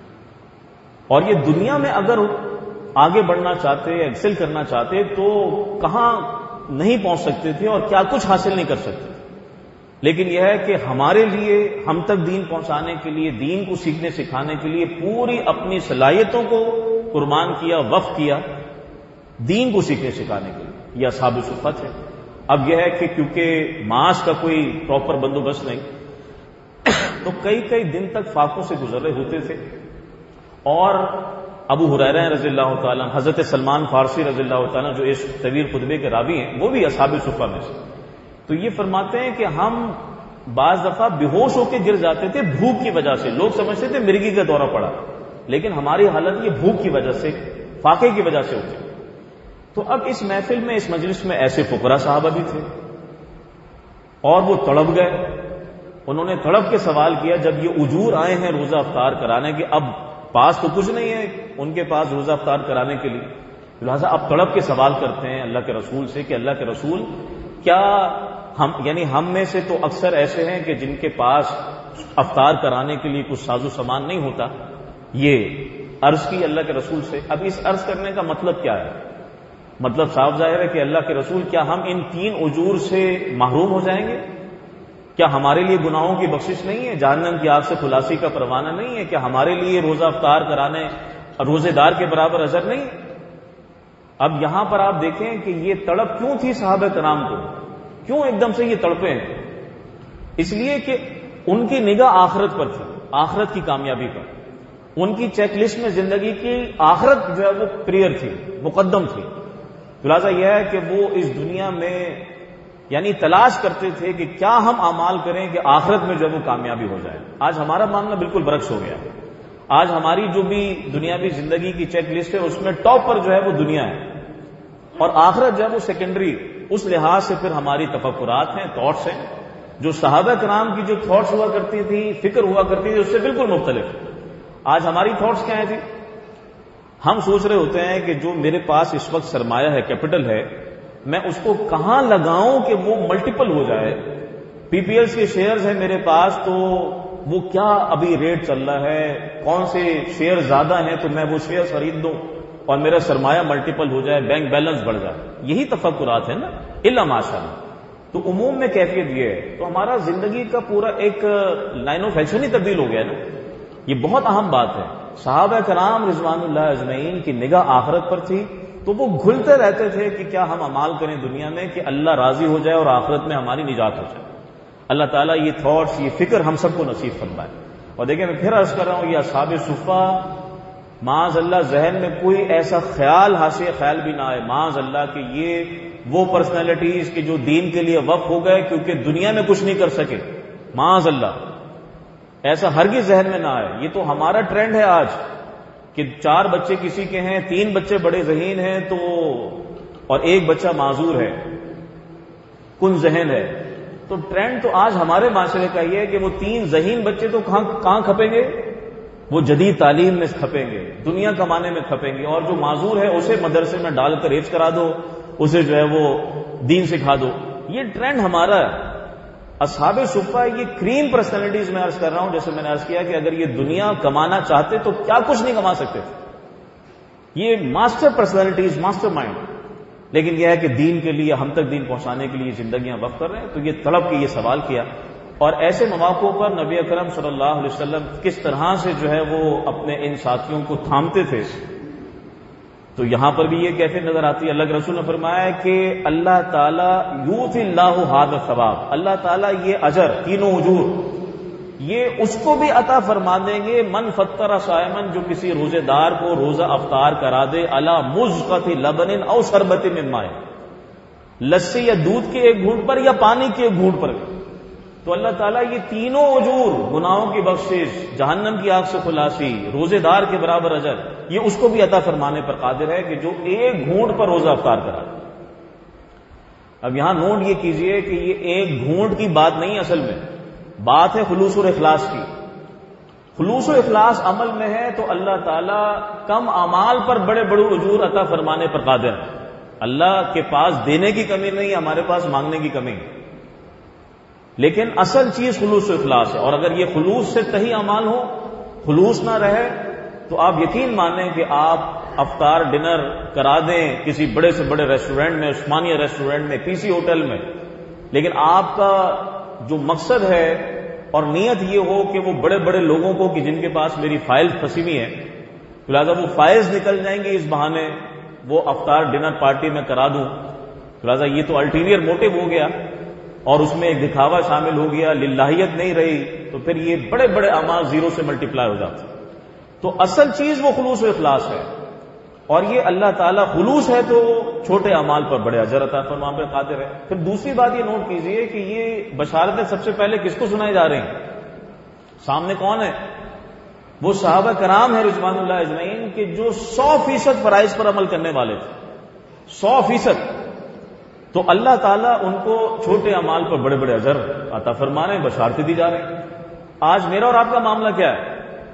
اور یہ دنیا میں اگر آگے بڑھنا چاہتے، ایکسل کرنا چاہتے تو کہاں نہیں پہنچ سکتے تھے اور کیا کچھ حاصل نہیں کر سکتے تھے۔ لیکن یہ ہے کہ ہمارے لیے، ہم تک دین پہنچانے کے لیے، دین کو سیکھنے سکھانے کے لیے پوری اپنی صلاحیتوں کو قربان کیا، وقف کیا دین کو سیکھنے سکھانے کے لیے۔ یہ اصحاب صفہ ہے۔ اب یہ ہے کہ کیونکہ معاش کا کوئی پراپر بندوبست نہیں، تو کئی کئی دن تک فاقوں سے گزر رہے ہوتے تھے۔ اور ابو ہریرہ رضی اللہ تعالیٰ، حضرت سلمان فارسی رضی اللہ تعالیٰ جو اس طویل خطبے کے راوی ہیں، وہ بھی اصحاب صفہ میں سے، تو یہ فرماتے ہیں کہ ہم بعض دفعہ بے ہوش ہو کے گر جاتے تھے بھوک کی وجہ سے۔ لوگ سمجھتے تھے مرگی کا دورہ پڑا، لیکن ہماری حالت یہ بھوک کی وجہ سے، فاقے کی وجہ سے ہوتی۔ تو اب اس محفل میں، اس مجلس میں ایسے فقراء صحابہ بھی تھے، اور وہ تڑپ گئے۔ انہوں نے تڑپ کے سوال کیا، جب یہ اجور آئے ہیں روزہ افطار کرانے کے، اب پاس تو کچھ نہیں ہے ان کے پاس روزہ افطار کرانے کے لیے، لہٰذا اب تڑپ کے سوال کرتے ہیں اللہ کے رسول سے کہ اللہ کے رسول، کیا ہم یعنی ہم میں سے تو اکثر ایسے ہیں کہ جن کے پاس افطار کرانے کے لیے کچھ ساز و سامان نہیں ہوتا۔ یہ عرض کی اللہ کے رسول سے۔ اب اس عرض کرنے کا مطلب کیا ہے؟ مطلب صاف ظاہر ہے کہ اللہ کے رسول، کیا ہم ان تین اجور سے محروم ہو جائیں گے؟ کیا ہمارے لیے گناہوں کی بخشش نہیں ہے؟ جہنم کی آگ سے خلاصی کا پروانہ نہیں ہے؟ کیا ہمارے لیے روزہ افطار کرانے روزے دار کے برابر اجر نہیں؟ اب یہاں پر آپ دیکھیں کہ یہ تڑپ کیوں تھی صحابہ کرام کو، کیوں ایک دم سے یہ تڑپے ہیں؟ اس لیے کہ ان کی نگاہ آخرت پر تھی، آخرت کی کامیابی پر۔ ان کی چیک لسٹ میں زندگی کی آخرت جو ہے وہ پریئر تھی، مقدم تھی۔ خلاصہ یہ ہے کہ وہ اس دنیا میں یعنی تلاش کرتے تھے کہ کیا ہم اعمال کریں کہ آخرت میں جو ہے وہ کامیابی ہو جائے۔ آج ہمارا معاملہ بالکل برعکس ہو گیا۔ آج ہماری جو بھی دنیاوی زندگی کی چیک لسٹ ہے اس میں ٹاپ پر جو ہے وہ دنیا ہے، اور آخرت جو ہے وہ سیکنڈری۔ اس لحاظ سے پھر ہماری تفکرات ہیں، تھاٹس ہیں، جو صحابہ کرام کی جو تھاٹس ہوا کرتی تھی، فکر ہوا کرتی تھی، اس سے بالکل مختلف۔ آج ہماری تھاٹس کیا ہیں جی؟ ہم سوچ رہے ہوتے ہیں کہ جو میرے پاس اس وقت سرمایہ ہے، کیپٹل ہے، میں اس کو کہاں لگاؤں کہ وہ ملٹیپل ہو جائے۔ پی پی ایلز کے شیئرز ہیں میرے پاس، تو وہ کیا ابھی ریٹ چل رہا ہے، کون سے شیئر زیادہ ہیں تو میں وہ شیئر خرید دوں اور میرا سرمایہ ملٹیپل ہو جائے، بینک بیلنس بڑھ جائے۔ یہی تفکرات ہیں نا، الا ماشاءاللہ۔ تو عموم میں کیفیت یہ ہے، تو ہمارا زندگی کا پورا ایک لائن آف ایکشن ہی تبدیل ہو گیا نا۔ یہ بہت اہم بات ہے۔ صحابہ کرام رضوان اللہ اجمعین کی نگاہ آخرت پر تھی، تو وہ گھلتے رہتے تھے کہ کیا ہم عمال کریں دنیا میں کہ اللہ راضی ہو جائے اور آخرت میں ہماری نجات ہو جائے۔ اللہ تعالیٰ یہ تھاٹس، یہ فکر ہم سب کو نصیب فرمائے۔ اور دیکھیں میں پھر عرض کر رہا ہوں، یہ اصحاب صفہ، معاذ اللہ ذہن میں کوئی ایسا خیال، حاشیہ خیال بھی نہ آئے، معاذ اللہ کہ یہ وہ پرسنالٹیز کہ جو دین کے لیے وقف ہو گئے کیونکہ دنیا میں کچھ نہیں کر سکے، معاذ اللہ، ایسا ہرگز ذہن میں نہ آئے۔ یہ تو ہمارا ٹرینڈ ہے آج کہ چار بچے کسی کے ہیں، تین بچے بڑے ذہین ہیں تو اور ایک بچہ معذور ہے، کن ذہن ہے۔ تو ٹرینڈ تو آج ہمارے معاشرے کا یہ ہے کہ وہ تین ذہین بچے تو کہاں کہاں کھپیں گے؟ وہ جدید تعلیم میں کھپیں گے، دنیا کمانے میں کھپیں گے، اور جو معذور ہے اسے مدرسے میں ڈال کر ایج کرا دو، اسے جو ہے وہ دین سکھا دو. یہ ٹرینڈ ہمارا ہے. اصحاب صفہ یہ کریم پرسنالٹیز میں عرض کر رہا ہوں، جیسے میں نے عرض کیا کہ اگر یہ دنیا کمانا چاہتے تو کیا کچھ نہیں کما سکتے تھے. یہ ماسٹر پرسنالٹیز، ماسٹر مائنڈ. لیکن یہ ہے کہ دین کے لیے، ہم تک دین پہنچانے کے لیے زندگیاں وقف کر رہے ہیں. تو یہ طلب کے یہ سوال کیا، اور ایسے مواقع پر نبی اکرم صلی اللہ علیہ وسلم کس طرح سے جو ہے وہ اپنے ان ساتھیوں کو تھامتے تھے. تو یہاں پر بھی یہ کیفیت نظر آتی ہے. اللہ کے رسول نے فرمایا کہ اللہ تعالیٰ یؤتی اللہ ھذا الثواب، اللہ تعالیٰ یہ اجر، تینوں اجور، یہ اس کو بھی عطا فرما دیں گے من فطر صائمن، جو کسی روزے دار کو روزہ افطار کرا دے، علی مزقۃ لبن او شربۃ من ماء، لسی یا دودھ کے ایک گھونٹ پر یا پانی کے ایک گھونٹ پر. تو اللہ تعالیٰ یہ تینوں اجور، گناہوں کی بخشش، جہنم کی آگ سے خلاصی، روزے دار کے برابر اجر، یہ اس کو بھی عطا فرمانے پر قادر ہے کہ جو ایک گھونٹ پر روزہ افطار کرا. اب یہاں نوٹ یہ کیجئے کہ یہ ایک گھونٹ کی بات نہیں، اصل میں بات ہے خلوص اور اخلاص کی. خلوص و اخلاص عمل میں ہے تو اللہ تعالیٰ کم اعمال پر بڑے بڑے اجور عطا فرمانے پر قادر ہے. اللہ کے پاس دینے کی کمی نہیں، ہمارے پاس مانگنے کی کمی ہے. لیکن اصل چیز خلوص و اخلاص ہے. اور اگر یہ خلوص سے تہی اعمال ہو، خلوص نہ رہے، تو آپ یقین مانیں کہ آپ افطار ڈنر کرا دیں کسی بڑے سے بڑے ریسٹورینٹ میں، عثمانیہ ریسٹورینٹ میں، پی سی ہوٹل میں، لیکن آپ کا جو مقصد ہے اور نیت یہ ہو کہ وہ بڑے بڑے لوگوں کو کہ جن کے پاس میری فائل پھنسی ہوئی ہے، لہٰذا وہ فائز نکل جائیں گے اس بہانے وہ افطار ڈنر پارٹی میں کرا دوں، لہٰذا یہ تو الٹیریئر موٹو ہو گیا اور اس میں ایک دکھاوا شامل ہو گیا، للہیت نہیں رہی، تو پھر یہ بڑے بڑے اعمال زیرو سے ملٹیپلائی ہو جاتے. تو اصل چیز وہ خلوص و اخلاص ہے، اور یہ اللہ تعالیٰ خلوص ہے تو چھوٹے اعمال پر بڑے اجر عطا فرمانے پر قادر ہے. پھر دوسری بات یہ نوٹ کیجئے کہ یہ بشارتیں سب سے پہلے کس کو سنائی جا رہی ہیں؟ سامنے کون ہے؟ وہ صحابہ کرام ہیں رضوان اللہ اجمعین، کہ جو سو فیصد فرائض پر عمل کرنے والے تھے، سو فیصد. تو اللہ تعالیٰ ان کو چھوٹے اعمال پر بڑے بڑے اجر عطا فرمانے، بشارتیں دی جا رہے ہیں. آج میرا اور آپ کا معاملہ کیا ہے؟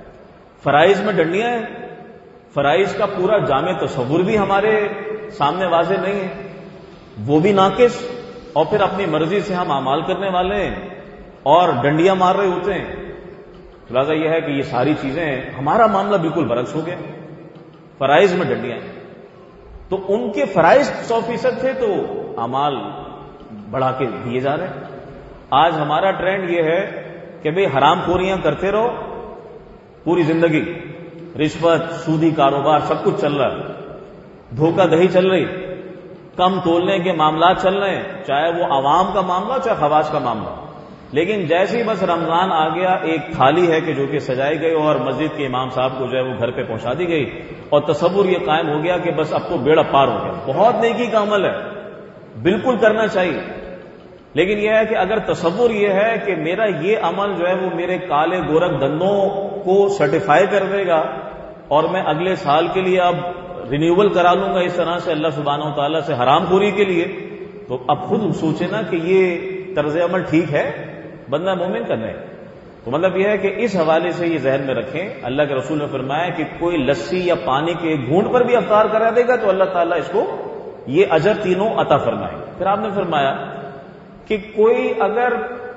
فرائض میں ڈنڈیاں ہیں، فرائض کا پورا جامع تصور بھی ہمارے سامنے واضح نہیں ہے، وہ بھی ناقص، اور پھر اپنی مرضی سے ہم اعمال کرنے والے ہیں اور ڈنڈیاں مار رہے ہوتے ہیں. لہٰذا یہ ہے کہ یہ ساری چیزیں، ہمارا معاملہ بالکل برعکس ہو گیا، فرائض میں ڈنڈیاں ہیں. تو ان کے فرائض سو فیصد تھے تو اعمال بڑھا کے دیے جا رہے ہیں. آج ہمارا ٹرینڈ یہ ہے کہ بھئی حرام خوریاں کرتے رہو پوری زندگی، رشوت، سودی کاروبار، سب کچھ چل رہا ہے، دھوکہ دہی چل رہی، کم تولنے کے معاملات چل رہے ہیں، چاہے وہ عوام کا معاملہ چاہے خواص کا معاملہ. لیکن جیسے ہی بس رمضان آ گیا، ایک تھالی ہے کہ جو کہ سجائی گئی اور مسجد کے امام صاحب کو جو ہے وہ گھر پہ پہنچا دی گئی، اور تصور یہ قائم ہو گیا کہ بس اب تو بیڑا پار ہو گیا. بہت نیکی کا عمل ہے، بالکل کرنا چاہیے، لیکن یہ ہے کہ اگر تصور یہ ہے کہ میرا یہ عمل جو ہے وہ میرے کالے گورکھ دندوں کو سرٹیفائی کر دے گا اور میں اگلے سال کے لیے اب رینیول کرا لوں گا اس طرح سے اللہ سبحانہ و تعالیٰ سے حرام خوری کے لیے، تو اب خود سوچے نا کہ یہ طرز عمل ٹھیک ہے بندہ مومن کرنے. تو مطلب یہ ہے کہ اس حوالے سے یہ ذہن میں رکھیں. اللہ کے رسول نے فرمایا کہ کوئی لسی یا پانی کے گھونٹ پر بھی افطار کرا دے گا تو اللہ تعالیٰ اس کو یہ اجر تینوں عطا فرمائے. پھر آپ نے فرمایا کہ کوئی اگر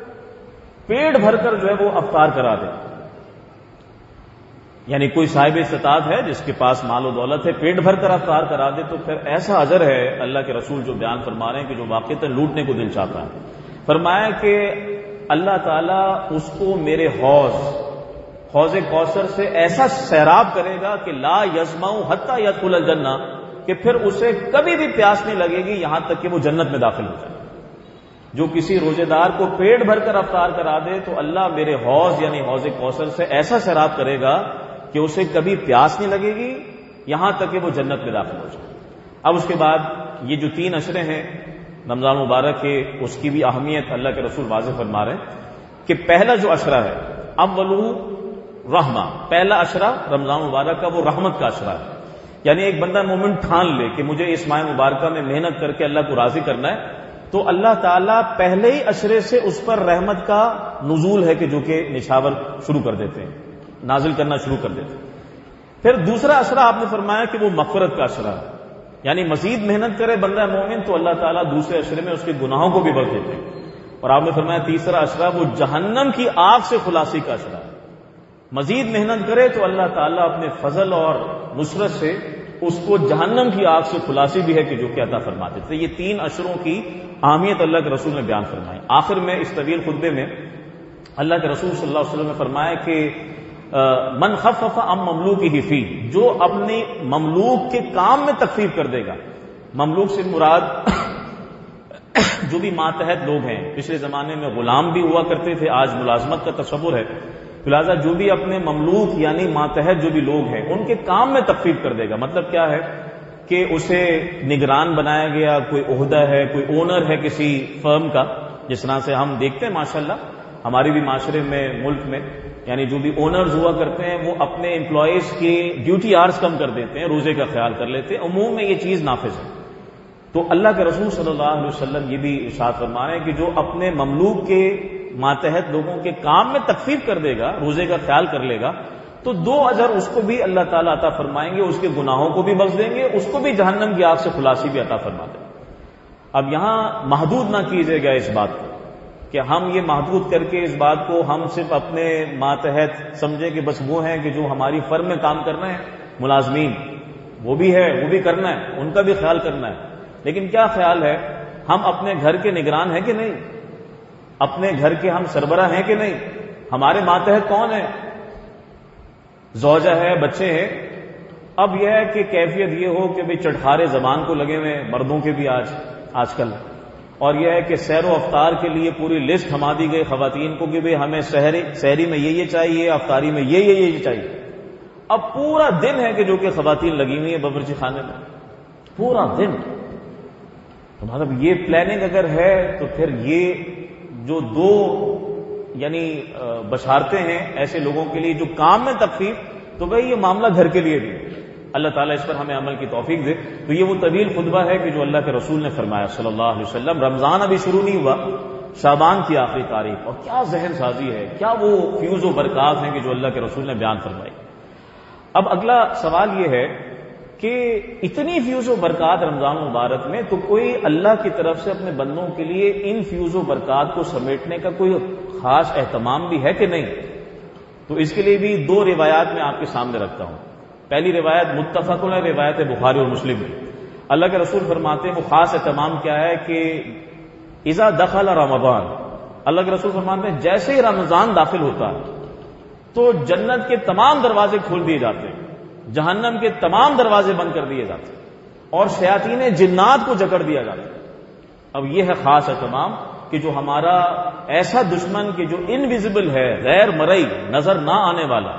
پیٹ بھر کر جو ہے وہ افطار کرا دے، یعنی کوئی صاحب استطاعت ہے جس کے پاس مال و دولت ہے، پیٹ بھر کر افطار کرا دے تو پھر ایسا اجر ہے. اللہ کے رسول جو بیان فرما رہے ہیں کہ جو واقعتاً لوٹنے کو دل چاہتا ہے، فرمایا کہ اللہ تعالیٰ اس کو میرے حوض حوض کوثر سے ایسا سیراب کرے گا کہ لا یظمأ حتی یدخل الجنہ، کہ پھر اسے کبھی بھی پیاس نہیں لگے گی یہاں تک کہ وہ جنت میں داخل ہو جائے. جو کسی روزے دار کو پیٹ بھر کر افطار کرا دے تو اللہ میرے حوض یعنی حوض کوثر سے ایسا سیراب کرے گا کہ اسے کبھی پیاس نہیں لگے گی یہاں تک کہ وہ جنت میں داخل ہو جائے. اب اس کے بعد یہ جو تین عشرے ہیں رمضان مبارک کے، اس کی بھی اہمیت اللہ کے رسول واضح فرما رہے ہیں کہ پہلا جو عشرہ ہے اولو رحمہ، پہلا عشرہ رمضان مبارک کا وہ رحمت کا عشرہ ہے. یعنی ایک بندہ مومن ٹھان لے کہ مجھے اس ماہ مبارکہ میں محنت کر کے اللہ کو راضی کرنا ہے، تو اللہ تعالیٰ پہلے ہی عشرے سے اس پر رحمت کا نزول ہے کہ جو کہ نشاور شروع کر دیتے ہیں. نازل کرنا شروع کر دیتے. پھر دوسرا اشرہ آپ نے فرمایا کہ وہ مغفرت کا اشرہ ہے، یعنی مزید محنت کرے بندہ مومن تو اللہ تعالیٰ دوسرے اشرے میں اس کے گناہوں کو بھی بخش دیتے ہیں. اور آپ نے فرمایا تیسرا اشرہ وہ جہنم کی آگ سے خلاصی کا اشرہ ہے، مزید محنت کرے تو اللہ تعالیٰ اپنے فضل اور نصرت سے اس کو جہنم کی آگ سے خلاصی بھی ہے کہ جو کہ عطا فرما دیتے. یہ تین اشروں کی اہمیت اللہ کے رسول نے بیان فرمائی. آخر میں اس طویل خطبے میں اللہ کے رسول صلی اللہ علیہ وسلم نے فرمایا کہ من خفف عن مملوکہ فی، جو اپنے مملوک کے کام میں تخفیف کر دے گا. مملوک سے مراد جو بھی ماتحت لوگ ہیں، پچھلے زمانے میں غلام بھی ہوا کرتے تھے، آج ملازمت کا تصور ہے، لہٰذا جو بھی اپنے مملوک یعنی ماتحت جو بھی لوگ ہیں ان کے کام میں تخفیف کر دے گا. مطلب کیا ہے کہ اسے نگران بنایا گیا، کوئی عہدہ ہے، کوئی اونر ہے کسی فرم کا، جس طرح سے ہم دیکھتے ہیں ماشاءاللہ ہماری بھی معاشرے میں، ملک میں، یعنی جو بھی اونرز ہوا کرتے ہیں وہ اپنے امپلائیز کی ڈیوٹی آرز کم کر دیتے ہیں، روزے کا خیال کر لیتے ہیں. عموم میں یہ چیز نافذ ہے. تو اللہ کے رسول صلی اللہ علیہ وسلم یہ بھی ارشاد فرما رہے ہیں کہ جو اپنے مملوک کے ماتحت لوگوں کے کام میں تخفیف کر دے گا، روزے کا خیال کر لے گا، تو دو اجر اس کو بھی اللہ تعالیٰ عطا فرمائیں گے، اس کے گناہوں کو بھی بخش دیں گے، اس کو بھی جہنم کی آگ سے خلاصی بھی عطا فرما دیں گے. اب یہاں محدود نہ کیجیے گا اس بات کو کہ ہم یہ محدود کر کے اس بات کو ہم صرف اپنے ماتحت سمجھیں کہ بس وہ ہیں کہ جو ہماری فرم میں کام کرنا ہے، ملازمین وہ بھی ہے، وہ بھی کرنا ہے، ان کا بھی خیال کرنا ہے. لیکن کیا خیال ہے ہم اپنے گھر کے نگران ہیں کہ نہیں؟ اپنے گھر کے ہم سربراہ ہیں کہ نہیں؟ ہمارے ماتحت کون ہے؟ زوجہ ہے، بچے ہیں. اب یہ ہے کہ کیفیت یہ ہو کہ بھئی چٹخارے زبان کو لگے ہوئے مردوں کے بھی آج آج کل، اور یہ ہے کہ سیر و افطار کے لیے پوری لسٹ تھما دی گئی خواتین کو کہ بھئی ہمیں سحری سحری میں یہ یہ چاہیے، افطاری میں یہ یہ یہ چاہیے. اب پورا دن ہے کہ جو کہ خواتین لگی ہوئی ہیں باورچی خانے میں، پورا دن. تو مطلب یہ پلاننگ اگر ہے تو پھر یہ جو دو یعنی بشارتیں ہیں ایسے لوگوں کے لیے جو کام میں تخفیف، تو بھئی یہ معاملہ گھر کے لیے بھی. اللہ تعالیٰ اس پر ہمیں عمل کی توفیق دے. تو یہ وہ طویل خطبہ ہے کہ جو اللہ کے رسول نے فرمایا صلی اللہ علیہ وسلم. رمضان ابھی شروع نہیں ہوا، شعبان کی آخری تاریخ، اور کیا ذہن سازی ہے، کیا وہ فیوز و برکات ہیں کہ جو اللہ کے رسول نے بیان فرمائی. اب اگلا سوال یہ ہے کہ اتنی فیوز و برکات رمضان مبارک میں، تو کوئی اللہ کی طرف سے اپنے بندوں کے لیے ان فیوز و برکات کو سمیٹنے کا کوئی خاص اہتمام بھی ہے کہ نہیں؟ تو اس کے لیے بھی دو روایات میں آپ کے سامنے رکھتا ہوں. پہلی روایت متفق علیہ روایت ہے بخاری اور مسلم میں. اللہ کے رسول فرماتے ہیں وہ خاص اہتمام کیا ہے کہ اذا دخل رمضان، اللہ کے رسول فرماتے ہیں جیسے ہی رمضان داخل ہوتا ہے تو جنت کے تمام دروازے کھول دیے جاتے ہیں، جہنم کے تمام دروازے بند کر دیے جاتے ہیں، اور شیاطین جنات کو جکڑ دیا جاتا ہے. اب یہ ہے خاص اہتمام کہ جو ہمارا ایسا دشمن کہ جو انویزیبل ہے، غیر مرئی، نظر نہ آنے والا،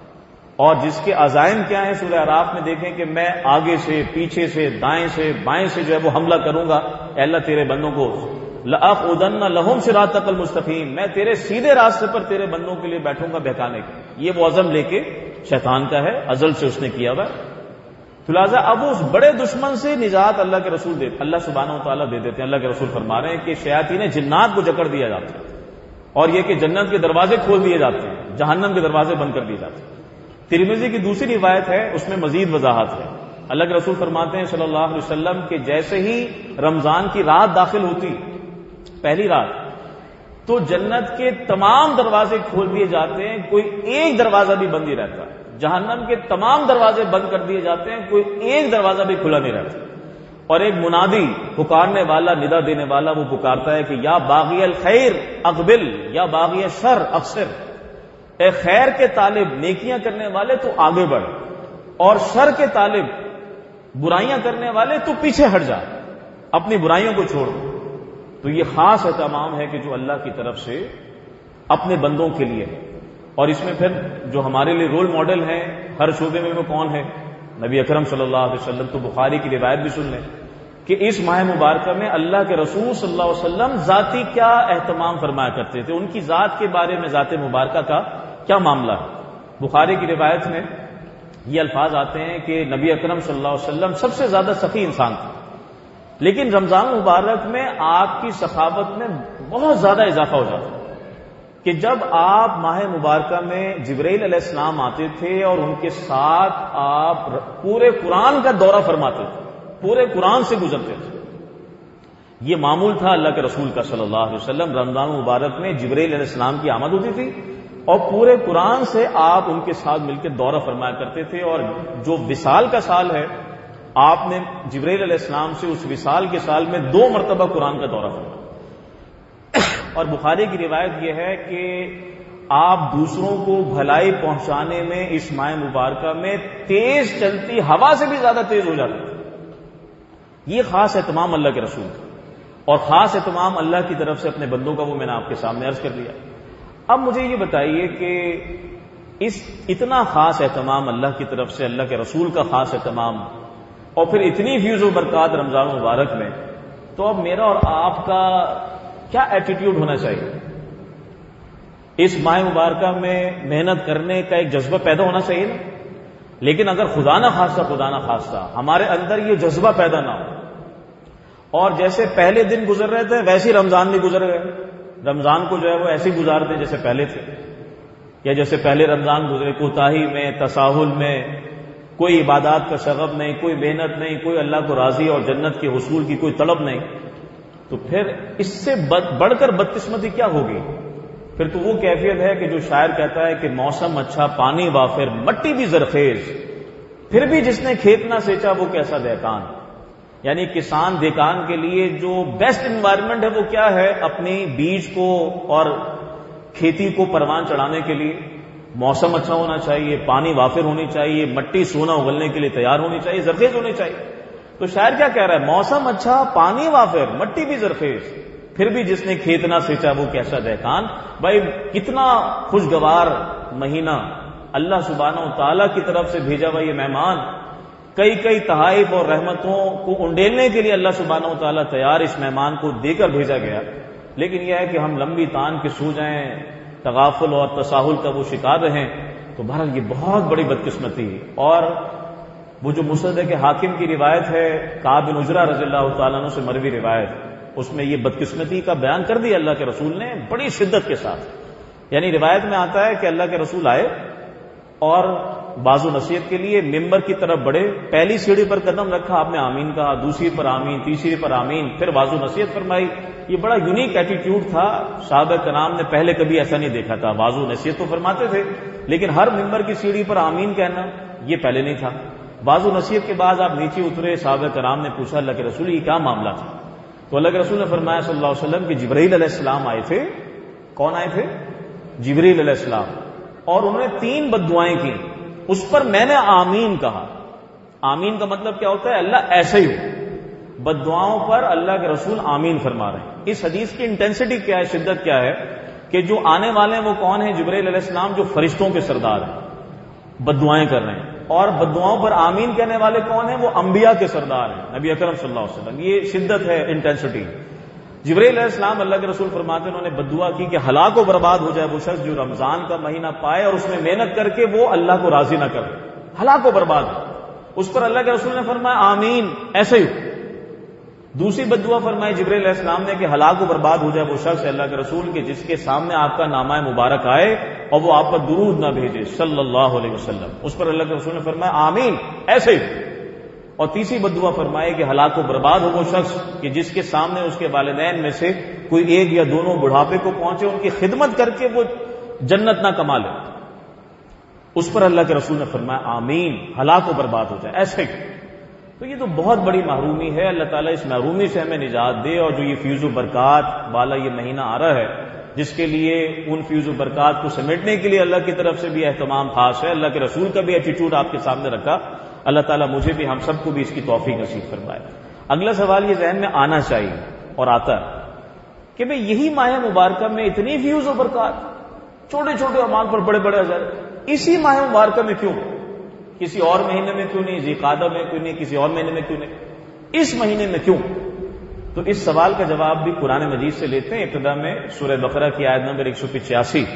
اور جس کے عزائم کیا ہیں سورہ اعراف میں دیکھیں کہ میں آگے سے، پیچھے سے، دائیں سے، بائیں سے جو ہے وہ حملہ کروں گا. اے اللہ تیرے بندوں کو لَأَقْعُدَنَّ لَهُمْ صِرَاطَكَ الْمُسْتَقِيمَ، میں تیرے سیدھے راستے پر تیرے بندوں کے لیے بیٹھوں گا بہکانے کے. یہ وہ عزم لے کے شیطان کا ہے، ازل سے اس نے کیا ہوا. تو لہٰذا اب اس بڑے دشمن سے نجات اللہ کے رسول دے اللہ سبحانہ و تعالیٰ دے دیتے ہیں. اللہ کے رسول فرما رہے ہیں کہ شیاطین جنات کو جکڑ دیا جاتا ہے، اور یہ کہ جنت کے دروازے کھول دیے جاتے ہیں، جہنم کے دروازے بند کر دیے جاتے ہیں. ترمذی کی دوسری روایت ہے، اس میں مزید وضاحت ہے. اللہ کے رسول فرماتے ہیں صلی اللہ علیہ وسلم کہ جیسے ہی رمضان کی رات داخل ہوتی، پہلی رات، تو جنت کے تمام دروازے کھول دیے جاتے ہیں، کوئی ایک دروازہ بھی بند نہیں رہتا. جہنم کے تمام دروازے بند کر دیے جاتے ہیں، کوئی ایک دروازہ بھی کھلا نہیں رہتا. اور ایک منادی، پکارنے والا، ندا دینے والا، وہ پکارتا ہے کہ یا باغی الخیر اقبل، یا باغی الشر اقصر، اے خیر کے طالب، نیکیاں کرنے والے تو آگے بڑھ، اور شر کے طالب، برائیاں کرنے والے تو پیچھے ہٹ جا، اپنی برائیوں کو چھوڑ. تو یہ خاص اہتمام ہے کہ جو اللہ کی طرف سے اپنے بندوں کے لیے ہے. اور اس میں پھر جو ہمارے لیے رول ماڈل ہیں ہر شعبے میں وہ کون ہے؟ نبی اکرم صلی اللہ علیہ وسلم. تو بخاری کی روایت بھی سن لیں کہ اس ماہ مبارکہ میں اللہ کے رسول صلی اللہ علیہ وسلم ذاتی کیا اہتمام فرمایا کرتے تھے، ان کی ذات کے بارے میں، ذات مبارکہ کا کیا معاملہ ہے. بخاری کی روایت میں یہ الفاظ آتے ہیں کہ نبی اکرم صلی اللہ علیہ وسلم سب سے زیادہ سخی انسان تھے، لیکن رمضان مبارک میں آپ کی سخاوت میں بہت زیادہ اضافہ ہو جاتا ہے. کہ جب آپ ماہ مبارکہ میں جبرائیل علیہ السلام آتے تھے اور ان کے ساتھ آپ پورے قرآن کا دورہ فرماتے تھے، پورے قرآن سے گزرتے تھے. یہ معمول تھا اللہ کے رسول کا صلی اللہ علیہ وسلم. رمضان مبارک میں جبرائیل علیہ السلام کی آمد ہوتی تھی اور پورے قرآن سے آپ ان کے ساتھ مل کے دورہ فرمایا کرتے تھے. اور جو وصال کا سال ہے، آپ نے جبرائیل علیہ السلام سے اس وصال کے سال میں دو مرتبہ قرآن کا دورہ فرمایا. اور بخاری کی روایت یہ ہے کہ آپ دوسروں کو بھلائی پہنچانے میں اس ماہ مبارکہ میں تیز چلتی ہوا سے بھی زیادہ تیز ہو جاتے تھے. یہ خاص اہتمام اللہ کے رسول کا، اور خاص اہتمام اللہ کی طرف سے اپنے بندوں کا، وہ میں نے آپ کے سامنے عرض کر دیا. اب مجھے یہ بتائیے کہ اس اتنا خاص اہتمام اللہ کی طرف سے، اللہ کے رسول کا خاص اہتمام، اور پھر اتنی فیض و برکات رمضان مبارک میں، تو اب میرا اور آپ کا کیا ایٹیٹیوڈ ہونا چاہیے؟ اس ماہ مبارکہ میں محنت کرنے کا ایک جذبہ پیدا ہونا چاہیے نا. لیکن اگر خدا نہ خواستہ خدا نہ خواستہ ہمارے اندر یہ جذبہ پیدا نہ ہو، اور جیسے پہلے دن گزر رہے تھے ویسے ہی رمضان بھی گزر گئے، رمضان کو جو ہے وہ ایسے ہی گزار دیں جیسے پہلے تھے، یا جیسے پہلے رمضان گزرے، کوتاہی میں، تساہل میں، کوئی عبادات کا شغف نہیں، کوئی محنت نہیں، کوئی اللہ کو راضی اور جنت کے حصول کی کوئی طلب نہیں، تو پھر اس سے بڑھ کر بدقسمتی کیا ہوگی؟ پھر تو وہ کیفیت ہے کہ جو شاعر کہتا ہے کہ موسم اچھا پانی وافر مٹی بھی زرخیز، پھر بھی جس نے کھیت نہ سینچا وہ کیسا دہقان. یعنی کسان دیکان کے لیے جو بیسٹ انوائرمنٹ ہے وہ کیا ہے؟ اپنی بیج کو اور کھیتی کو پروان چڑھانے کے لیے موسم اچھا ہونا چاہیے، پانی وافر ہونی چاہیے، مٹی سونا اگلنے کے لیے تیار ہونی چاہیے، زرخیز ہونی چاہیے. تو شاعر کیا کہہ رہا ہے؟ موسم اچھا پانی وافر مٹی بھی زرخیز، پھر بھی جس نے کھیت نہ سینچا وہ کیسا دہقان. بھائی کتنا خوشگوار مہینہ اللہ سبحانہ و تعالیٰ کی طرف سے بھیجا ہوا یہ مہمان، کئی کئی تحائف اور رحمتوں کو انڈیلنے کے لیے اللہ سبحانہ و تعالیٰ تیار اس مہمان کو دے کر بھیجا گیا. لیکن یہ ہے کہ ہم لمبی تان کے سو جائیں، تغافل اور تساہل کا وہ شکار رہیں، تو بہرحال یہ بہت بڑی بدقسمتی. اور وہ جو مصدق کے حاکم کی روایت ہے، کعب بن عجرہ رضی اللہ تعالیٰ عنہ سے مروی روایت، اس میں یہ بدقسمتی کا بیان کر دیا اللہ کے رسول نے بڑی شدت کے ساتھ. یعنی روایت میں آتا ہے کہ اللہ کے رسول آئے اور بازو نصیحت کے لیے ممبر کی طرف بڑھے، پہلی سیڑھی پر قدم رکھا، آپ نے آمین کہا، دوسری پر آمین، تیسری پر آمین، پھر بازو نصیحت فرمائی. یہ بڑا یونیک ایٹیٹیوڈ تھا، صحابہ کرام نے پہلے کبھی ایسا نہیں دیکھا تھا. بازو نصیحت تو فرماتے تھے لیکن ہر ممبر کی سیڑھی پر آمین کہنا یہ پہلے نہیں تھا. بازو نصیحت کے بعد آپ نیچے اترے، صحابہ کرام نے پوچھا اللہ کے رسول یہ کیا معاملہ تھا؟ تو اللہ کے رسول نے فرمایا صلی اللہ علیہ وسلم کہ جبرائیل علیہ السلام آئے تھے. کون آئے تھے؟ جبرائیل علیہ السلام. اور انہوں نے تین بد دعائیں کی، اس پر میں نے آمین کہا. آمین کا مطلب کیا ہوتا ہے؟ اللہ ایسے ہی ہو. بد دعاؤں پر اللہ کے رسول آمین فرما رہے ہیں. اس حدیث کی انٹینسٹی کیا ہے، شدت کیا ہے کہ جو آنے والے ہیں وہ کون ہیں؟ جبرائیل علیہ السلام، جو فرشتوں کے سردار ہیں، بد دعائیں کر رہے ہیں. اور بد دعاؤں پر آمین کہنے والے کون ہیں؟ وہ انبیاء کے سردار ہیں، نبی اکرم صلی اللہ علیہ وسلم. یہ شدت ہے، انٹینسٹی. جبرائیل علیہ السلام اللہ کے رسول فرماتے ہیں انہوں نے بد دعا کی کہ ہلاک و برباد ہو جائے وہ شخص جو رمضان کا مہینہ پائے اور اس میں محنت کر کے وہ اللہ کو راضی نہ کرے، ہلاک و برباد ہو. اس پر اللہ کے رسول نے فرمایا آمین ایسے ہی. دوسری بد دعا فرمائی جبرائیل علیہ السلام نے کہ ہلاک و برباد ہو جائے وہ شخص اللہ کے رسول کے جس کے سامنے آپ کا نامہ مبارک آئے اور وہ آپ پر درود نہ بھیجے صلی اللہ علیہ وسلم. اس پر اللہ کے رسول نے فرمایا آمین ایسے ہی. اور تیسری بد دعا فرمائے کہ ہلاک و برباد ہو وہ شخص کہ جس کے سامنے اس کے والدین میں سے کوئی ایک یا دونوں بڑھاپے کو پہنچے، ان کی خدمت کر کے وہ جنت نہ کما لے. اس پر اللہ کے رسول نے فرمایا آمین، ہلاک و برباد ہو جائے ایسے ہی. تو یہ تو بہت بڑی محرومی ہے. اللہ تعالیٰ اس محرومی سے ہمیں نجات دے. اور جو یہ فیض و برکات والا یہ مہینہ آ رہا ہے جس کے لیے ان فیض و برکات کو سمیٹنے کے لیے اللہ کی طرف سے بھی اہتمام خاص ہے، اللہ کے رسول کا بھی ایٹیٹیوڈ آپ کے سامنے رکھا. اللہ تعالیٰ مجھے بھی ہم سب کو بھی اس کی توفیق نصیب فرمائے. اگلا سوال یہ ذہن میں آنا چاہیے اور آتا ہے کہ بھئی یہی ماہ مبارکہ میں اتنی فیض و برکات، چھوٹے چھوٹے اعمال پر بڑے بڑے اجر، اسی ماہ مبارکہ میں کیوں؟ کسی اور مہینے میں کیوں نہیں؟ ذی قعدہ میں کیوں نہیں؟ کسی اور مہینے میں کیوں نہیں؟ اس مہینے میں کیوں؟ تو اس سوال کا جواب بھی قرآن مجید سے لیتے ہیں. ابتدا میں سورہ بقرہ کی آیت نمبر ایک سو پچاسی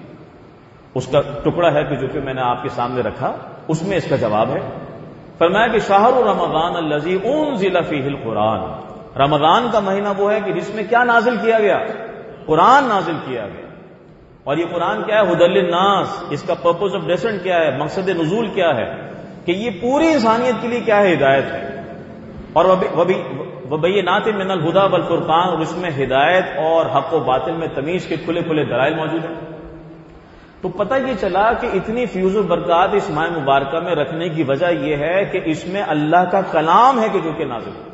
اس کا ٹکڑا ہے کہ جو کہ میں نے آپ کے سامنے رکھا، اس میں اس کا جواب ہے. فرمایا کہ شہر رمضان الذی انزل فیہ القرآن، رمضان کا مہینہ وہ ہے کہ جس میں کیا نازل کیا گیا؟ قرآن نازل کیا گیا. اور یہ قرآن کیا ہے؟ ہدی للناس. اس کا پرپز آف ڈیسنٹ کیا ہے؟ مقصد نزول کیا ہے؟ کہ یہ پوری انسانیت کے لیے کیا ہے؟ ہدایت ہے. اور وبینات من الہدی والفرقان، اور اس میں ہدایت اور حق و باطل میں تمیز کے کھلے کھلے دلائل موجود ہیں. تو پتہ یہ چلا کہ اتنی فیوز و برکات اس ماہ مبارکہ میں رکھنے کی وجہ یہ ہے کہ اس میں اللہ کا کلام ہے کہ جو کہ نازل ہے.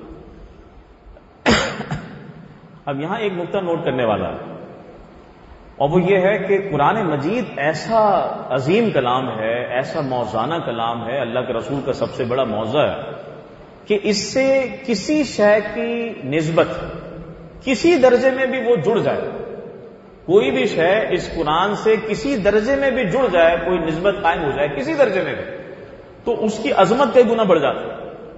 اب یہاں ایک نقطہ نوٹ کرنے والا ہے، اور وہ یہ ہے کہ قرآن مجید ایسا عظیم کلام ہے، ایسا موزانہ کلام ہے، اللہ کے رسول کا سب سے بڑا موضع ہے کہ اس سے کسی شے کی نسبت کسی درجے میں بھی وہ جڑ جائے، کوئی بھی شے اس قرآن سے کسی درجے میں بھی جڑ جائے، کوئی نسبت قائم ہو جائے کسی درجے میں بھی، تو اس کی عظمت کئی گنا بڑھ جاتی ہے.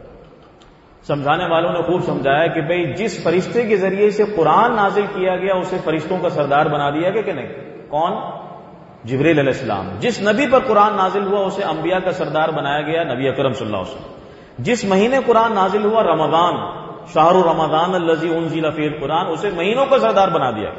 سمجھانے والوں نے خوب سمجھایا کہ بھئی جس فرشتے کے ذریعے سے قرآن نازل کیا گیا اسے فرشتوں کا سردار بنا دیا گیا کہ نہیں؟ کون؟ جبریل علیہ السلام. جس نبی پر قرآن نازل ہوا اسے انبیاء کا سردار بنایا گیا، نبی اکرم صلی اللہ علیہ وسلم. جس مہینے قرآن نازل ہوا رمضان، شہر رمضان الذی انزل فیہ القرآن، اسے مہینوں کا سردار بنا دیا.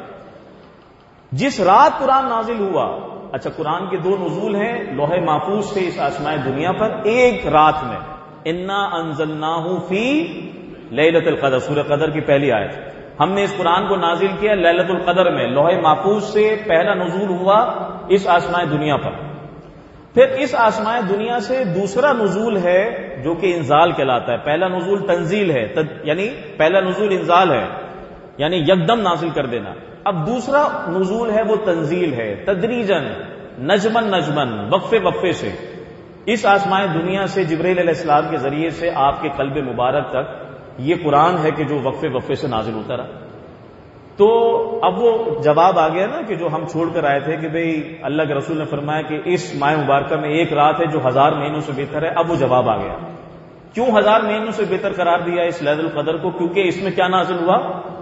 جس رات قرآن نازل ہوا، اچھا قرآن کے دو نزول ہیں لوح محفوظ سے اس آسمائے دنیا پر، ایک رات میں انا انزلناہ فی لیلۃ القدر، سورہ قدر کی پہلی آیت، ہم نے اس قرآن کو نازل کیا لیلۃ القدر میں. لوح محفوظ سے پہلا نزول ہوا اس آسمائے دنیا پر. پھر اس آسمائے دنیا سے دوسرا نزول ہے جو کہ انزال کہلاتا ہے. پہلا نزول تنزیل ہے، یعنی پہلا نزول انزال ہے، یعنی یکدم نازل کر دینا. اب دوسرا نزول ہے وہ تنزیل ہے، تدریجن، نجمن نجمن، وقفے وقفے سے اس آسمائے دنیا سے جبریل علیہ السلام کے ذریعے سے آپ کے قلب مبارک تک یہ قرآن ہے کہ جو وقفے وقفے سے نازل ہوتا رہا. تو اب وہ جواب آ گیا نا کہ جو ہم چھوڑ کر آئے تھے کہ بھئی اللہ کے رسول نے فرمایا کہ اس ماہ مبارکہ میں ایک رات ہے جو ہزار مہینوں سے بہتر ہے. اب وہ جواب آ گیا. کیوں ہزار مہینوں سے بہتر قرار دیا اس لیلۃ القدر کو؟ کیونکہ اس میں کیا نازل ہوا؟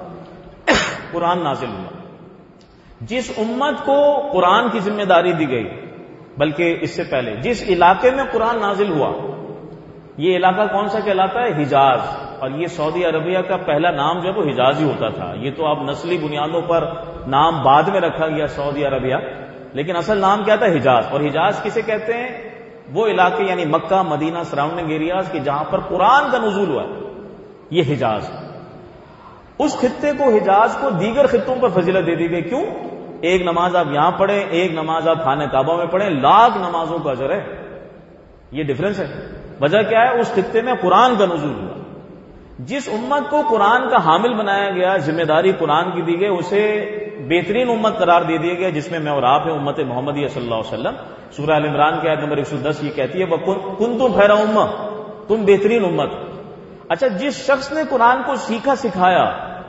قرآن نازل ہوا. جس امت کو قرآن کی ذمہ داری دی گئی، بلکہ اس سے پہلے جس علاقے میں قرآن نازل ہوا، یہ علاقہ کون سا کہلاتا ہے؟ حجاز. اور یہ سعودی عربیہ کا پہلا نام جو ہے وہ حجاز ہی ہوتا تھا. یہ تو اب نسلی بنیادوں پر نام بعد میں رکھا گیا سعودی عربیہ، لیکن اصل نام کیا تھا؟ حجاز. اور حجاز کسے کہتے ہیں؟ وہ علاقے یعنی مکہ مدینہ سراؤنڈنگ ایریاز کے جہاں پر قرآن کا نزول ہوا، یہ حجاز. اس خطے کو، حجاز کو دیگر خطوں پر فضیلت دے دی گئی. کیوں؟ ایک نماز آپ یہاں پڑھیں، ایک نماز آپ خانہ کعبہ میں پڑھیں، لاکھ نمازوں کا اجر ہے. یہ ڈفرنس ہے. وجہ کیا ہے؟ اس خطے میں قرآن کا نزول ہوا. جس امت کو قرآن کا حامل بنایا گیا، ذمہ داری قرآن کی دی گئی، اسے بہترین امت قرار دے دیا گیا، جس میں میں اور آپ ہیں، امت محمدیہ صلی اللہ علیہ وسلم. سورہ ال عمران کی آیت نمبر ایک سو دس یہ کہتی ہے وَكُنْتُمْ خَيْرَ أُمَّةٍ، تم بہترین امت. اچھا جس شخص نے قرآن کو سیکھا سکھایا،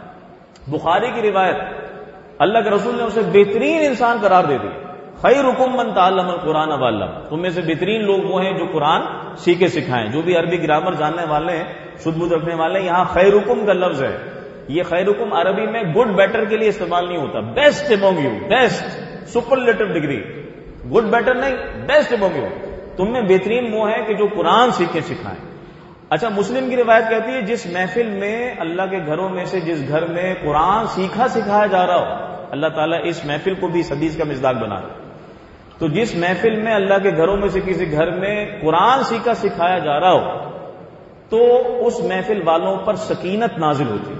بخاری کی روایت، اللہ کے رسول نے اسے بہترین انسان قرار دے دی. خیرکم من تعلم القرآن وعلم، تم میں سے بہترین لوگ وہ ہیں جو قرآن سیکھے سکھائیں. جو بھی عربی گرامر جاننے والے ہیں، شدھ بدھ رکھنے والے ہیں، یہاں خیرکم کا لفظ ہے. یہ خیرکم عربی میں گڈ بیٹر کے لیے استعمال نہیں ہوتا. Best among you, best, superlative degree, good better نہیں، بیسٹ امونگ یو. تم میں بہترین وہ ہیں کہ جو قرآن سیکھے سکھائیں. اچھا مسلم کی روایت کہتی ہے جس محفل میں اللہ کے گھروں میں سے جس گھر میں قرآن سیکھا سکھایا جا رہا ہو، اللہ تعالیٰ اس محفل کو بھی اس حدیث کا مصداق بنا دے. تو جس محفل میں اللہ کے گھروں میں سے کسی گھر میں قرآن سیکھا سکھایا جا رہا ہو، تو اس محفل والوں پر سکینت نازل ہوتی،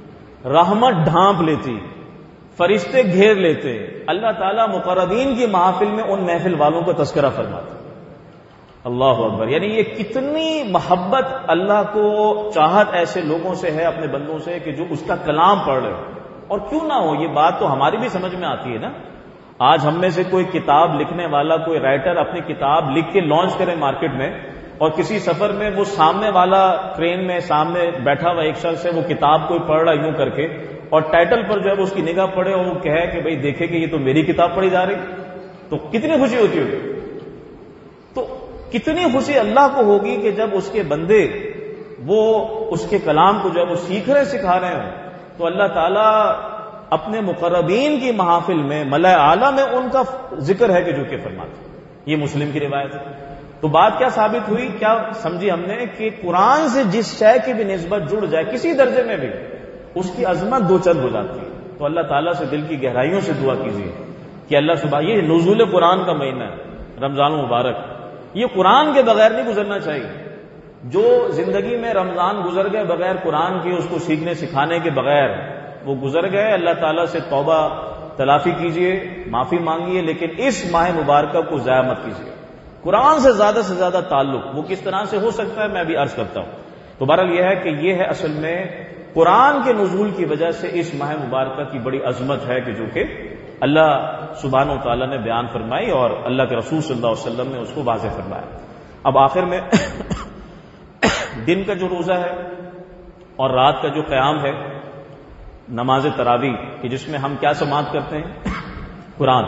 رحمت ڈھانپ لیتی، فرشتے گھیر لیتے. اللہ تعالیٰ مقربین کی محافل میں ان محفل والوں کا تذکرہ فرماتا. اللہ اکبر. یعنی یہ کتنی محبت اللہ کو چاہت ایسے لوگوں سے ہے، اپنے بندوں سے، کہ جو اس کا کلام پڑھ رہے ہو. اور کیوں نہ ہو، یہ بات تو ہماری بھی سمجھ میں آتی ہے نا. آج ہم میں سے کوئی کتاب لکھنے والا، کوئی رائٹر اپنی کتاب لکھ کے لانچ کرے مارکیٹ میں، اور کسی سفر میں وہ سامنے والا ٹرین میں سامنے بیٹھا ہوا ایک شخص ہے، وہ کتاب کوئی پڑھ رہا یوں کر کے، اور ٹائٹل پر جو ہے وہ اس کی نگاہ پڑے اور وہ کہے کہ بھئی دیکھے کہ یہ تو میری کتاب پڑھی جا رہی، تو کتنی خوشی ہوتی ہوگی. تو کتنی خوشی اللہ کو ہوگی کہ جب اس کے بندے وہ اس کے کلام کو جب وہ سیکھ رہے سکھا رہے ہوں، تو اللہ تعالیٰ اپنے مقربین کی محافل میں، ملائے اعلیٰ میں ان کا ذکر ہے کہ جو کہ فرماتے. یہ مسلم کی روایت ہے. تو بات کیا ثابت ہوئی، کیا سمجھی ہم نے، کہ قرآن سے جس شے کی بھی نسبت جڑ جائے کسی درجے میں بھی، اس کی عظمت دو چند ہو جاتی ہے. تو اللہ تعالیٰ سے دل کی گہرائیوں سے دعا کیجیے کہ اللہ سبحانہ، یہ نزول قرآن کا مہینہ ہے رمضان المبارک، یہ قرآن کے بغیر نہیں گزرنا چاہیے. جو زندگی میں رمضان گزر گئے بغیر قرآن کے، اس کو سیکھنے سکھانے کے بغیر، وہ گزر گئے. اللہ تعالیٰ سے توبہ تلافی کیجئے، معافی مانگیے، لیکن اس ماہ مبارکہ کو ضائع مت کیجیے. قرآن سے زیادہ سے زیادہ تعلق وہ کس طرح سے ہو سکتا ہے، میں ابھی عرض کرتا ہوں. تو بہرحال یہ ہے کہ یہ ہے اصل میں قرآن کے نزول کی وجہ سے اس ماہ مبارکہ کی بڑی عظمت ہے کہ جو کہ اللہ سبحانہ و تعالیٰ نے بیان فرمائی اور اللہ کے رسول صلی اللہ علیہ وسلم نے اس کو واضح فرمایا. اب آخر میں دن کا جو روزہ ہے اور رات کا جو قیام ہے، نماز تراویح کہ جس میں ہم کیا سماعت کرتے ہیں، قرآن.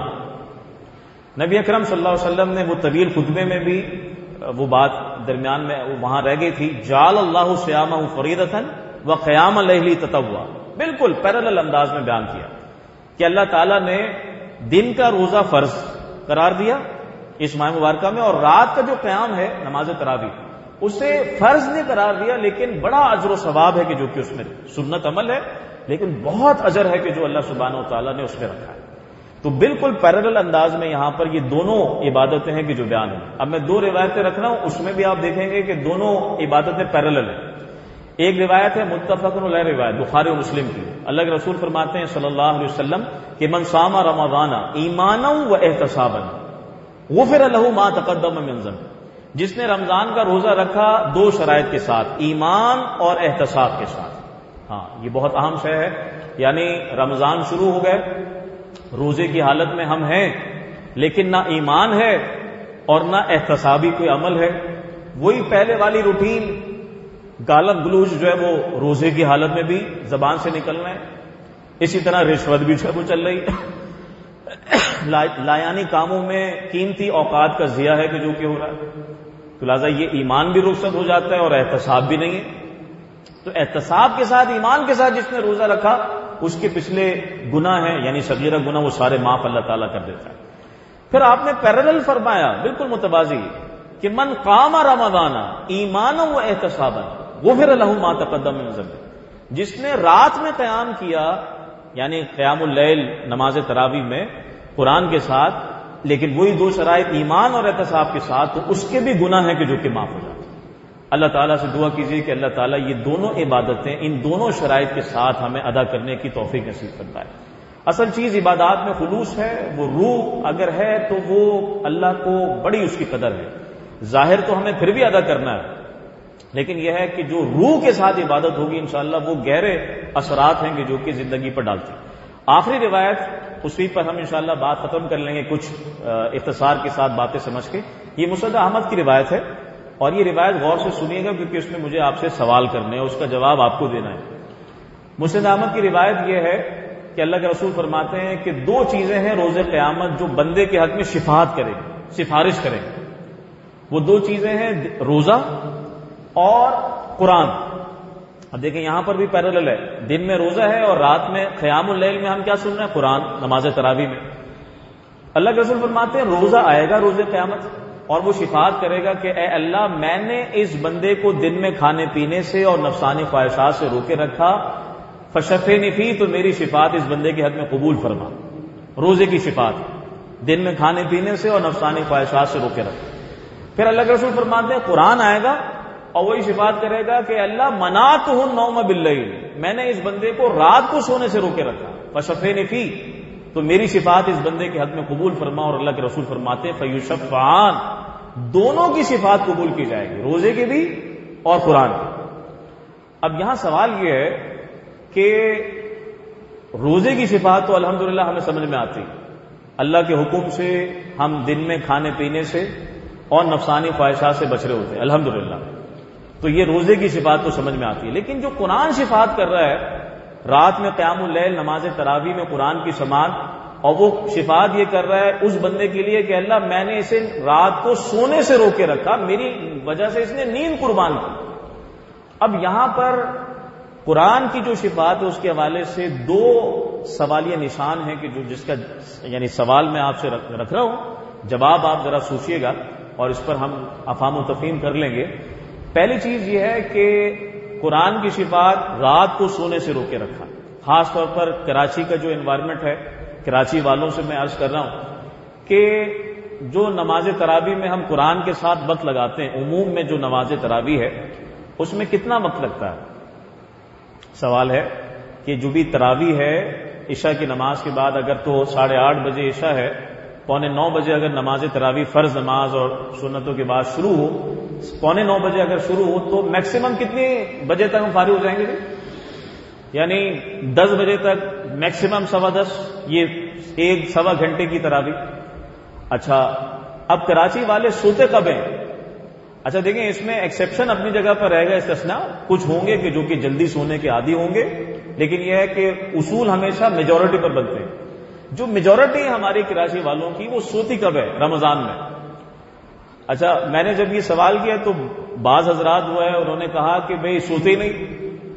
نبی اکرم صلی اللہ علیہ وسلم نے وہ طویل خطبے میں بھی وہ بات درمیان میں وہاں رہ گئی تھی، جعل اللہ صیامہ فریضۃ و قیام اللیل تطوعا، بالکل پیرلل انداز میں بیان کیا کہ اللہ تعالیٰ نے دن کا روزہ فرض قرار دیا اس ماہ مبارکہ میں، اور رات کا جو قیام ہے نماز تراویح اسے فرض نہیں قرار دیا، لیکن بڑا اجر و ثواب ہے کہ جو کہ اس میں سنت عمل ہے، لیکن بہت اجر ہے کہ جو اللہ سبحانہ و تعالیٰ نے اس میں رکھا ہے. تو بالکل پیرلل انداز میں یہاں پر یہ دونوں عبادتیں ہیں کہ جو بیان ہیں. اب میں دو روایتیں رکھ رہا ہوں، اس میں بھی آپ دیکھیں گے کہ دونوں عبادتیں پیرلل ہیں. ایک روایت ہے متفق علیہ روایت بخاری و مسلم کی، اللہ کے رسول فرماتے ہیں صلی اللہ علیہ وسلم کہ من صام رمضان ایمانا و احتسابا غفر له ما تقدم من ذنب، جس نے رمضان کا روزہ رکھا دو شرائط کے ساتھ، ایمان اور احتساب کے ساتھ. ہاں یہ بہت اہم شے ہے، یعنی رمضان شروع ہو گئے، روزے کی حالت میں ہم ہیں، لیکن نہ ایمان ہے اور نہ احتسابی کوئی عمل ہے. وہی پہلے والی روٹین گالت گلوچ جو ہے وہ روزے کی حالت میں بھی زبان سے نکلنا ہے. اسی طرح رشوت بھی جو ہے وہ چل رہی ہے. لایانی کاموں میں قیمتی اوقات کا ضیاع ہے کہ جو کہ ہو رہا ہے. تو لہٰذا یہ ایمان بھی رخصت ہو جاتا ہے اور احتساب بھی نہیں ہے. تو احتساب کے ساتھ، ایمان کے ساتھ جس نے روزہ رکھا اس کے پچھلے گناہ ہیں یعنی صغیرہ گناہ وہ سارے معاف اللہ تعالیٰ کر دیتا ہے. پھر آپ نے پیرلل فرمایا بالکل متوازی کہ من قام رمضان ایمانا و احتسابا غفر له ما تقدم من ذنب، جس نے رات میں قیام کیا یعنی قیام اللیل نماز تراویح میں قرآن کے ساتھ، لیکن وہی دو شرائط ایمان اور احتساب کے ساتھ، تو اس کے بھی گناہ ہیں کہ جو کہ معاف ہو جاتے ہیں. اللہ تعالیٰ سے دعا کیجیے کہ اللہ تعالیٰ یہ دونوں عبادتیں ان دونوں شرائط کے ساتھ ہمیں ادا کرنے کی توفیق نصیب کرتا ہے. اصل چیز عبادات میں خلوص ہے، وہ روح اگر ہے تو وہ اللہ کو بڑی اس کی قدر ہے. ظاہر تو ہمیں پھر بھی ادا کرنا ہے، لیکن یہ ہے کہ جو روح کے ساتھ عبادت ہوگی انشاءاللہ وہ گہرے اثرات ہیں کہ جو کہ زندگی پر ڈالتی ہیں. آخری روایت اسی پر ہم انشاءاللہ بات ختم کر لیں گے کچھ اختصار کے ساتھ باتیں سمجھ کے. یہ مسند احمد کی روایت ہے اور یہ روایت غور سے سنیے گا کیونکہ اس میں مجھے آپ سے سوال کرنے ہیں، اس کا جواب آپ کو دینا ہے. مسند احمد کی روایت یہ ہے کہ اللہ کے رسول فرماتے ہیں کہ دو چیزیں ہیں روز قیامت جو بندے کے حق میں شفاعت کرے گی، سفارش کرے گی. وہ دو چیزیں ہیں روزہ اور قرآن. اب دیکھیں یہاں پر بھی پیرلل ہے، دن میں روزہ ہے اور رات میں قیام اللیل میں ہم کیا سن رہے ہیں، قرآن نماز تراویح میں. اللہ کے رسول فرماتے ہیں روزہ آئے گا روز قیامت اور وہ شفاعت کرے گا کہ اے اللہ میں نے اس بندے کو دن میں کھانے پینے سے اور نفسانی خواہشات سے روکے رکھا، فشفینی فی، تو میری شفاعت اس بندے کے حق میں قبول فرما. روزے کی شفاعت دن میں کھانے پینے سے اور نفسانی خواہشات سے روکے رکھا. پھر اللہ کے رسول فرماتے ہیں قرآن آئے گا اور وہی شفاعت کرے گا کہ اللہ منعتہ النوم باللیل، میں نے اس بندے کو رات کو سونے سے روکے رکھا، فشفینی فی، تو میری شفاعت اس بندے کے حق میں قبول فرما. اور اللہ کے رسول فرماتے ہیں فیشفعان، دونوں کی شفاعت قبول کی جائے گی، روزے کی بھی اور قرآن کی. اب یہاں سوال یہ ہے کہ روزے کی شفاعت تو الحمدللہ ہمیں سمجھ میں آتی، اللہ کے حکم سے ہم دن میں کھانے پینے سے اور نفسانی خواہشات سے بچ رہے ہوتے ہیں الحمدللہ، تو یہ روزے کی شفاعت تو سمجھ میں آتی ہے. لیکن جو قرآن شفاعت کر رہا ہے رات میں قیام اللیل نماز تراویح میں قرآن کی سماعت، اور وہ شفاعت یہ کر رہا ہے اس بندے کے لیے کہ اللہ میں نے اسے رات کو سونے سے روکے رکھا، میری وجہ سے اس نے نیند قربان کی. اب یہاں پر قرآن کی جو شفاعت ہے اس کے حوالے سے دو سوالیہ نشان ہیں کہ جو جس کا یعنی سوال میں آپ سے رکھ رہا ہوں، جواب آپ ذرا سوچیے گا اور اس پر ہم افہام و تفہیم کر لیں گے. پہلی چیز یہ ہے کہ قرآن کی شفاعت رات کو سونے سے روکے رکھا، خاص طور پر کراچی کا جو انوائرمنٹ ہے کراچی والوں سے میں عرض کر رہا ہوں کہ جو نماز تراویح میں ہم قرآن کے ساتھ وقت لگاتے ہیں، عموم میں جو نماز تراویح ہے اس میں کتنا وقت لگتا ہے؟ سوال ہے کہ جو بھی تراویح ہے عشاء کی نماز کے بعد، اگر تو ساڑھے آٹھ بجے عشاء ہے، پونے نو بجے اگر نماز تراویح فرض نماز اور سنتوں کے بعد شروع ہو، پونے نو بجے اگر شروع ہو تو میکسیمم کتنے بجے تک ہم فارغ ہو جائیں گے؟ یعنی دس بجے تک میکسیمم سوا دس، یہ ایک سوا گھنٹے کی تراویح۔ اچھا اب کراچی والے سوتے کب ہیں؟ اچھا دیکھیں اس میں ایکسیپشن اپنی جگہ پر رہے گا، استثناء کچھ ہوں گے کہ جو کہ جلدی سونے کے عادی ہوں گے، لیکن یہ ہے کہ اصول ہمیشہ میجورٹی پر بنتے ہیں۔ جو میجورٹی ہے ہماری کراچی والوں کی، وہ سوتی کب ہے؟ رمضان میں۔ اچھا میں نے جب یہ سوال کیا تو بعض حضرات ہوا ہے انہوں نے کہا کہ بھئی سوتے ہی نہیں،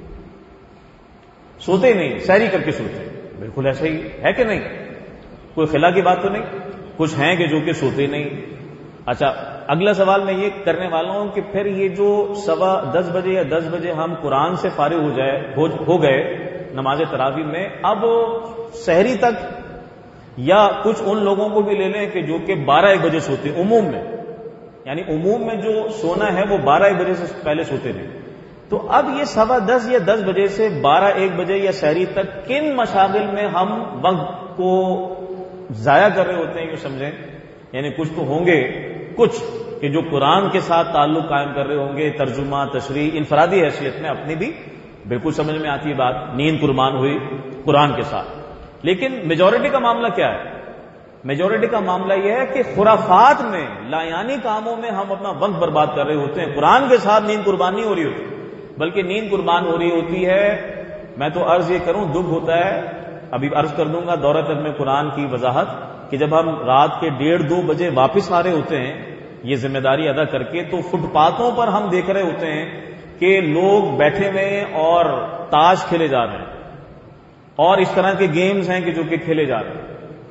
سوتے ہی نہیں، سحری کر کے سوتے۔ بالکل ایسا ہی ہے کہ نہیں؟ کوئی خلا کی بات تو نہیں؟ کچھ ہیں کہ جو کہ سوتے نہیں۔ اچھا اگلا سوال میں یہ کرنے والا ہوں کہ پھر یہ جو سوا دس بجے یا دس بجے ہم قرآن سے فارغ ہو جائے ہو گئے نماز تراویح میں، اب سحری تک، یا کچھ ان لوگوں کو بھی لے لیں کہ جو کہ بارہ ایک بجے سوتے عموم میں، یعنی عموم میں جو سونا ہے وہ بارہ ایک بجے سے پہلے سوتے نہیں، تو اب یہ سوا دس یا دس بجے سے بارہ ایک بجے یا سحری تک کن مشاغل میں ہم وقت کو ضائع کر رہے ہوتے ہیں، یہ سمجھیں۔ یعنی کچھ تو ہوں گے، کچھ کہ جو قرآن کے ساتھ تعلق قائم کر رہے ہوں گے، ترجمہ، تشریح، انفرادی حیثیت میں اپنی بھی بالکل سمجھ میں آتی ہے بات، نیند قربان ہوئی قرآن کے ساتھ۔ لیکن میجورٹی کا معاملہ کیا ہے؟ میجورٹی کا معاملہ یہ ہے کہ خرافات میں، لایانی کاموں میں ہم اپنا وقت برباد کر رہے ہوتے ہیں۔ قرآن کے ساتھ نیند قربان نہیں ہو رہی ہوتی، بلکہ نیند قربان ہو رہی ہوتی ہے۔ میں تو عرض یہ کروں، دکھ ہوتا ہے، ابھی عرض کر دوں گا دورہ ترجمہ قرآن کی وضاحت، کہ جب ہم رات کے ڈیڑھ دو بجے واپس آ رہے ہوتے ہیں یہ ذمہ داری ادا کر کے، تو فٹ پاتھوں پر ہم دیکھ رہے ہوتے ہیں کہ لوگ بیٹھے ہوئے ہیں اور تاش کھیلے جا رہے ہیں، اور اس طرح کے گیمز ہیں کہ جو کہ کھیلے جا رہے ہیں۔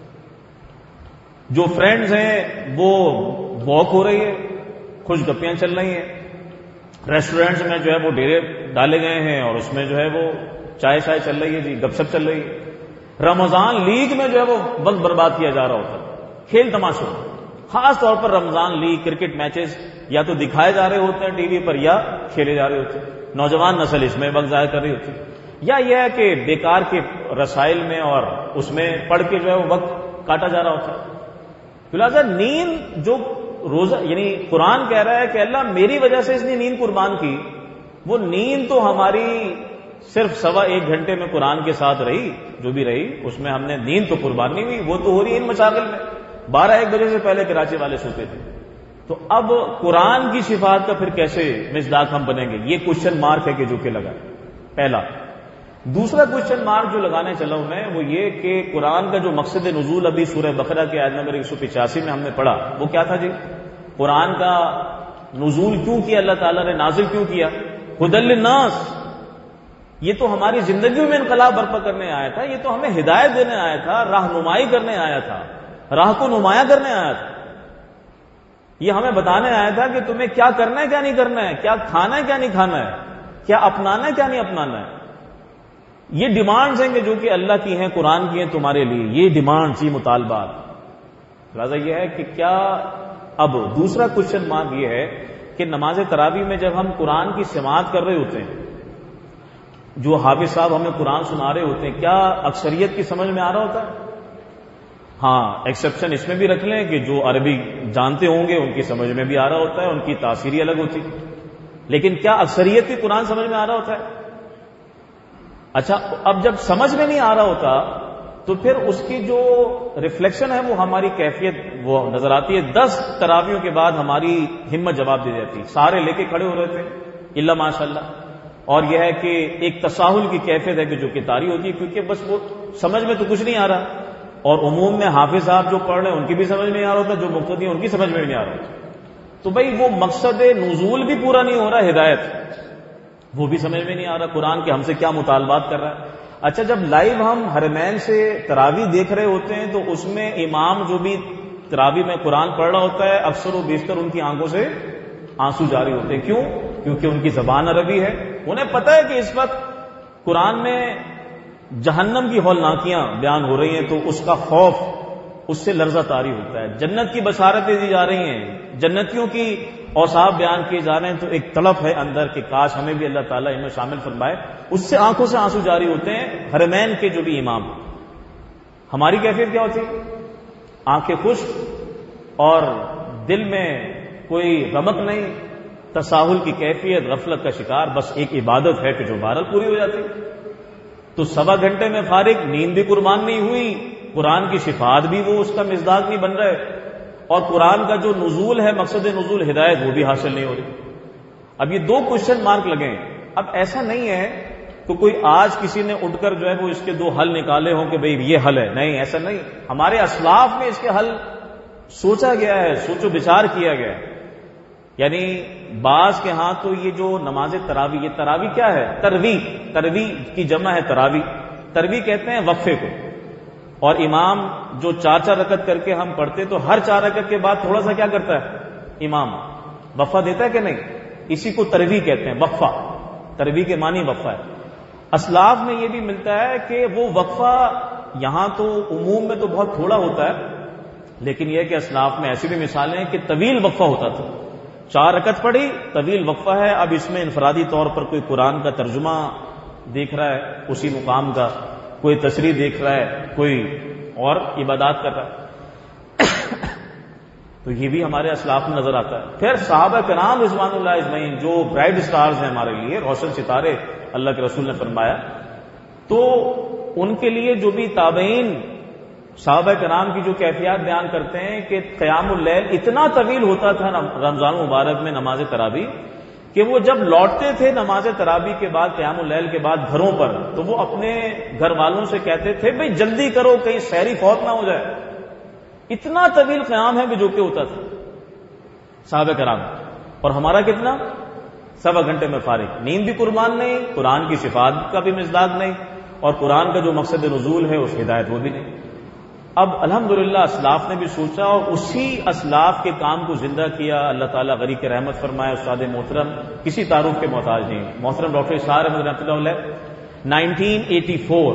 جو فرینڈز ہیں وہ واک ہو رہی ہے، خوش گپیاں چل رہی ہیں، ریسٹورینٹس میں جو ہے وہ ڈیرے ڈالے گئے ہیں اور اس میں جو ہے وہ چائے شائے چل رہی ہے، جی گپ شپ چل رہی ہے۔ رمضان لیگ میں جو ہے وہ وقت برباد کیا جا رہا ہوتا ہے، کھیل تماشوں، خاص طور پر رمضان لیگ کرکٹ میچز یا تو دکھائے جا رہے ہوتے ہیں ٹی وی پر یا کھیلے جا رہے ہوتے ہیں۔ نوجوان نسل اس میں وقت ضائع کر رہی ہوتی ہے، یا یہ ہے کہ بیکار کے رسائل میں اور اس میں پڑھ کے جو ہے وہ وقت کاٹا جا رہا ہوتا ہے۔ لہٰذا نیند جو روزہ، یعنی قرآن کہہ رہا ہے کہ اللہ میری وجہ سے اس نے نیند قربان کی، وہ نیند تو ہماری صرف سوا ایک گھنٹے میں قرآن کے ساتھ رہی، جو بھی رہی اس میں ہم نے نیند تو قربان نہیں ہوئی، وہ تو ہو رہی ہے ان مشاغل میں۔ بارہ ایک بجے سے پہلے کراچی والے سوتے تھے، تو اب قرآن کی صفات کا پھر کیسے مصداق ہم بنیں گے؟ یہ کوشچن مارک ہے کہ جو کہ لگا پہلا۔ دوسرا کوشچن مارک جو لگانے چلا ہوں میں وہ یہ کہ قرآن کا جو مقصد نزول ابھی سورہ بقرہ کے آیت نمبر ایک سو پچاسی میں ہم نے پڑھا، وہ کیا تھا جی؟ قرآن کا نزول کیوں کیا اللہ تعالیٰ نے، نازل کیوں کیا؟ ہدی للناس، یہ تو ہماری زندگیوں میں انقلاب برپا کرنے آیا تھا، یہ تو ہمیں ہدایت دینے آیا تھا، راہنمائی کرنے آیا تھا، راہ کو نمایاں کرنے آیا تھا، یہ ہمیں بتانے آیا تھا کہ تمہیں کیا کرنا ہے کیا نہیں کرنا ہے، کیا کھانا ہے کیا نہیں کھانا ہے، کیا اپنانا ہے کیا نہیں اپنانا ہے۔ یہ ڈیمانڈز ہیں کہ جو کہ اللہ کی ہیں، قرآن کی ہیں تمہارے لیے، یہ ڈیمانڈز، یہ مطالبات۔ لہٰذا یہ ہے کہ کیا اب دوسرا کوشچن مارک یہ ہے کہ نماز تراویح میں جب ہم قرآن کی سماعت کر رہے ہوتے ہیں، جو حافظ صاحب ہمیں قرآن سنا رہے ہوتے ہیں، کیا اکثریت کی سمجھ میں آ رہا ہوتا ہے؟ ہاں ایکسیپشن اس میں بھی رکھ لیں کہ جو عربی جانتے ہوں گے ان کی سمجھ میں بھی آ رہا ہوتا ہے، ان کی تاثیر ہی الگ ہوتی، لیکن کیا اکثریت کی قرآن سمجھ میں آ رہا ہوتا ہے؟ اچھا اب جب سمجھ میں نہیں آ رہا ہوتا تو پھر اس کی جو ریفلیکشن ہے وہ ہماری کیفیت وہ نظر آتی ہے۔ دس تراویحوں کے بعد ہماری ہمت جواب دے جاتی، سارے لے کے کھڑے ہو رہے تھے الا ماشاء اللہ، اور یہ ہے کہ ایک تساہل کی کیفیت ہے کہ جو کہ طاری ہوتی ہے، کیونکہ بس وہ سمجھ میں تو کچھ نہیں آ رہا، اور عموم میں حافظ صاحب جو پڑھ رہے ہیں ان کی بھی سمجھ میں نہیں آ رہا ہوتا، جو مقتدی ہیں ان کی سمجھ میں نہیں آ رہا ہوتا، تو بھائی وہ مقصد نزول بھی پورا نہیں ہو رہا، ہدایت وہ بھی سمجھ میں نہیں آ رہا، قرآن کے ہم سے کیا مطالبات کر رہا ہے۔ اچھا جب لائیو ہم حرمین سے تراویح دیکھ رہے ہوتے ہیں تو اس میں امام جو بھی تراویح میں قرآن پڑھ رہا ہوتا ہے، اکثر و بیشتر ان کی آنکھوں سے آنسو جاری ہوتے ہیں۔ کیوں؟ کیونکہ ان کی زبان عربی ہے، انہیں پتہ ہے کہ اس وقت قرآن میں جہنم کی ہولناکیاں بیان ہو رہی ہیں تو اس کا خوف، اس سے لرزہ طاری ہوتا ہے. جنت کی بشارتیں دی جا رہی ہیں، جنتیوں کی اوصاف بیان کیے جا رہے ہیں، تو ایک تڑپ ہے اندر کہ کاش ہمیں بھی اللہ تعالیٰ ان میں شامل فرمائے. اس سے آنکھوں سے آنسو جاری ہوتے ہیں. حرمین کے جو بھی امام، ہماری کیفیت کیا ہوتی ہے؟ آنکھیں خشک اور دل میں کوئی رمق نہیں، تساہل کی کیفیت، غفلت کا شکار. بس ایک عبادت ہے کہ جو بہرحال پوری ہو جاتی. تو سوا گھنٹے میں فارغ، نیند بھی قربان نہیں ہوئی، قرآن کی شفاعت بھی وہ اس کا مزداق نہیں بن رہے، اور قرآن کا جو نزول ہے، مقصد نزول ہدایت، وہ بھی حاصل نہیں ہو رہی. اب یہ دو کوشچن مارک لگیں. اب ایسا نہیں ہے کہ کوئی آج کسی نے اٹھ کر جو ہے وہ اس کے دو حل نکالے ہوں کہ بھئی یہ حل ہے. نہیں، ایسا نہیں. ہمارے اسلاف میں اس کے حل سوچا گیا ہے، سوچ و بچار کیا گیا ہے. یعنی بعض کے ہاں تو یہ جو نماز تراویح، یہ تراویح کیا ہے؟ ترویح. ترویح کی جمع ہے تراویح. ترویح کہتے ہیں وقفے کو. اور امام جو چار چار رکعت کر کے ہم پڑھتے تو ہر چار رکعت کے بعد تھوڑا سا کیا کرتا ہے امام؟ وقفہ دیتا ہے کہ نہیں؟ اسی کو ترویح کہتے ہیں، وقفہ. ترویح کے معنی وقفہ ہے. اسلاف میں یہ بھی ملتا ہے کہ وہ وقفہ یہاں تو عموم میں تو بہت تھوڑا ہوتا ہے، لیکن یہ کہ اسلاف میں ایسی بھی مثالیں ہیں کہ طویل وقفہ ہوتا تھا. چار رکعت پڑھی، طویل وقفہ ہے. اب اس میں انفرادی طور پر کوئی قرآن کا ترجمہ دیکھ رہا ہے اسی مقام کا، کوئی تشریح دیکھ رہا ہے، کوئی اور عبادات کر رہا ہے. تو یہ بھی ہمارے اسلاف میں نظر آتا ہے. پھر صحابہ کرام رضوان اللہ اجمعین جو برائٹ سٹارز ہیں ہمارے لیے، روشن ستارے اللہ کے رسول نے فرمایا، تو ان کے لیے جو بھی تابعین صحابہ کرام کی جو کیفیات بیان کرتے ہیں کہ قیام اللیل اتنا طویل ہوتا تھا رمضان مبارک میں نماز تراویح کہ وہ جب لوٹتے تھے نماز تراویح کے بعد، قیام اللیل کے بعد گھروں پر، تو وہ اپنے گھر والوں سے کہتے تھے بھئی جلدی کرو کہیں سحری فوت نہ ہو جائے. اتنا طویل قیام ہے جو کہ ہوتا تھا صحابہ کرام. اور ہمارا کتنا؟ سوا گھنٹے میں فارغ. نیند بھی قربان نہیں، قرآن کی صفات کا بھی مزداق نہیں، اور قرآن کا جو مقصد نزول ہے اس ہدایت وہ بھی نہیں. اب الحمدللہ اسلاف نے بھی سوچا اور اسی اسلاف کے کام کو زندہ کیا. اللہ تعالیٰ غریق رحمت فرمائے. استاد محترم کسی تعارف کے محتاج نہیں، محترم ڈاکٹر اسحاق احمد رحمۃ اللہ علیہ، نائنٹین ایٹی فور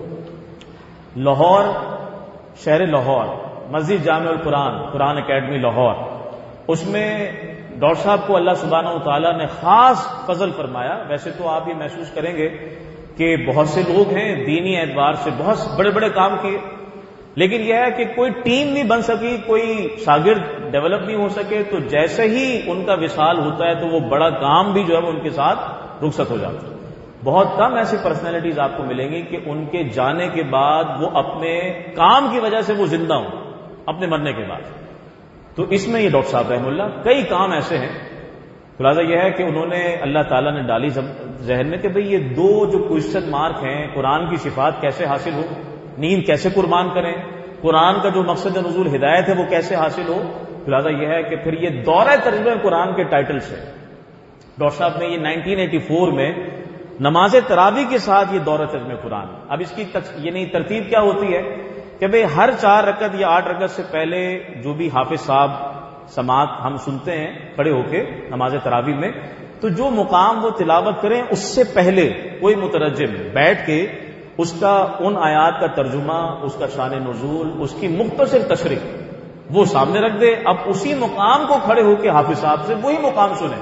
لاہور، شہر لاہور، مسجد جامع القرآن، قرآن اکیڈمی لاہور، اس میں ڈاکٹر صاحب کو اللہ سبحانہ و تعالیٰ نے خاص فضل فرمایا. ویسے تو آپ یہ محسوس کریں گے کہ بہت سے لوگ ہیں دینی اعتبار سے بہت بڑے بڑے کام کیے، لیکن یہ ہے کہ کوئی ٹیم نہیں بن سکی، کوئی شاگرد ڈیولپ نہیں ہو سکے. تو جیسے ہی ان کا وصال ہوتا ہے تو وہ بڑا کام بھی جو ہے وہ ان کے ساتھ رخصت ہو جاتا ہے. بہت کم ایسی پرسنالٹیز آپ کو ملیں گی کہ ان کے جانے کے بعد وہ اپنے کام کی وجہ سے وہ زندہ ہوں اپنے مرنے کے بعد. تو اس میں یہ ڈاکٹر صاحب رحم اللہ کئی کام ایسے ہیں. خلاصہ یہ ہے کہ انہوں نے اللہ تعالیٰ نے ڈالی ذہن میں کہ بھئی یہ دو جو کوشچن مارک ہیں، قرآن کی صفات کیسے حاصل ہو، نیند کیسے قربان کریں، قرآن کا جو مقصد نزول ہدایت ہے وہ کیسے حاصل ہو. خلاصہ یہ ہے کہ پھر یہ دورہ ترجمہ قرآن کے ٹائٹل سے ڈاکٹر صاحب نے یہ نائنٹین ایٹی فور میں نماز تراویح کے ساتھ یہ دورہ ترجمہ قرآن. اب اس کی یعنی ترتیب کیا ہوتی ہے کہ بھئی ہر چار رکعت یا آٹھ رکعت سے پہلے جو بھی حافظ صاحب سماعت ہم سنتے ہیں کھڑے ہو کے نماز تراویح میں، تو جو مقام وہ تلاوت کریں اس سے پہلے کوئی مترجم بیٹھ کے اس کا ان آیات کا ترجمہ، اس کا شان نزول، اس کی مختصر تشریح وہ سامنے رکھ دے. اب اسی مقام کو کھڑے ہو کے حافظ صاحب سے وہی مقام سنیں.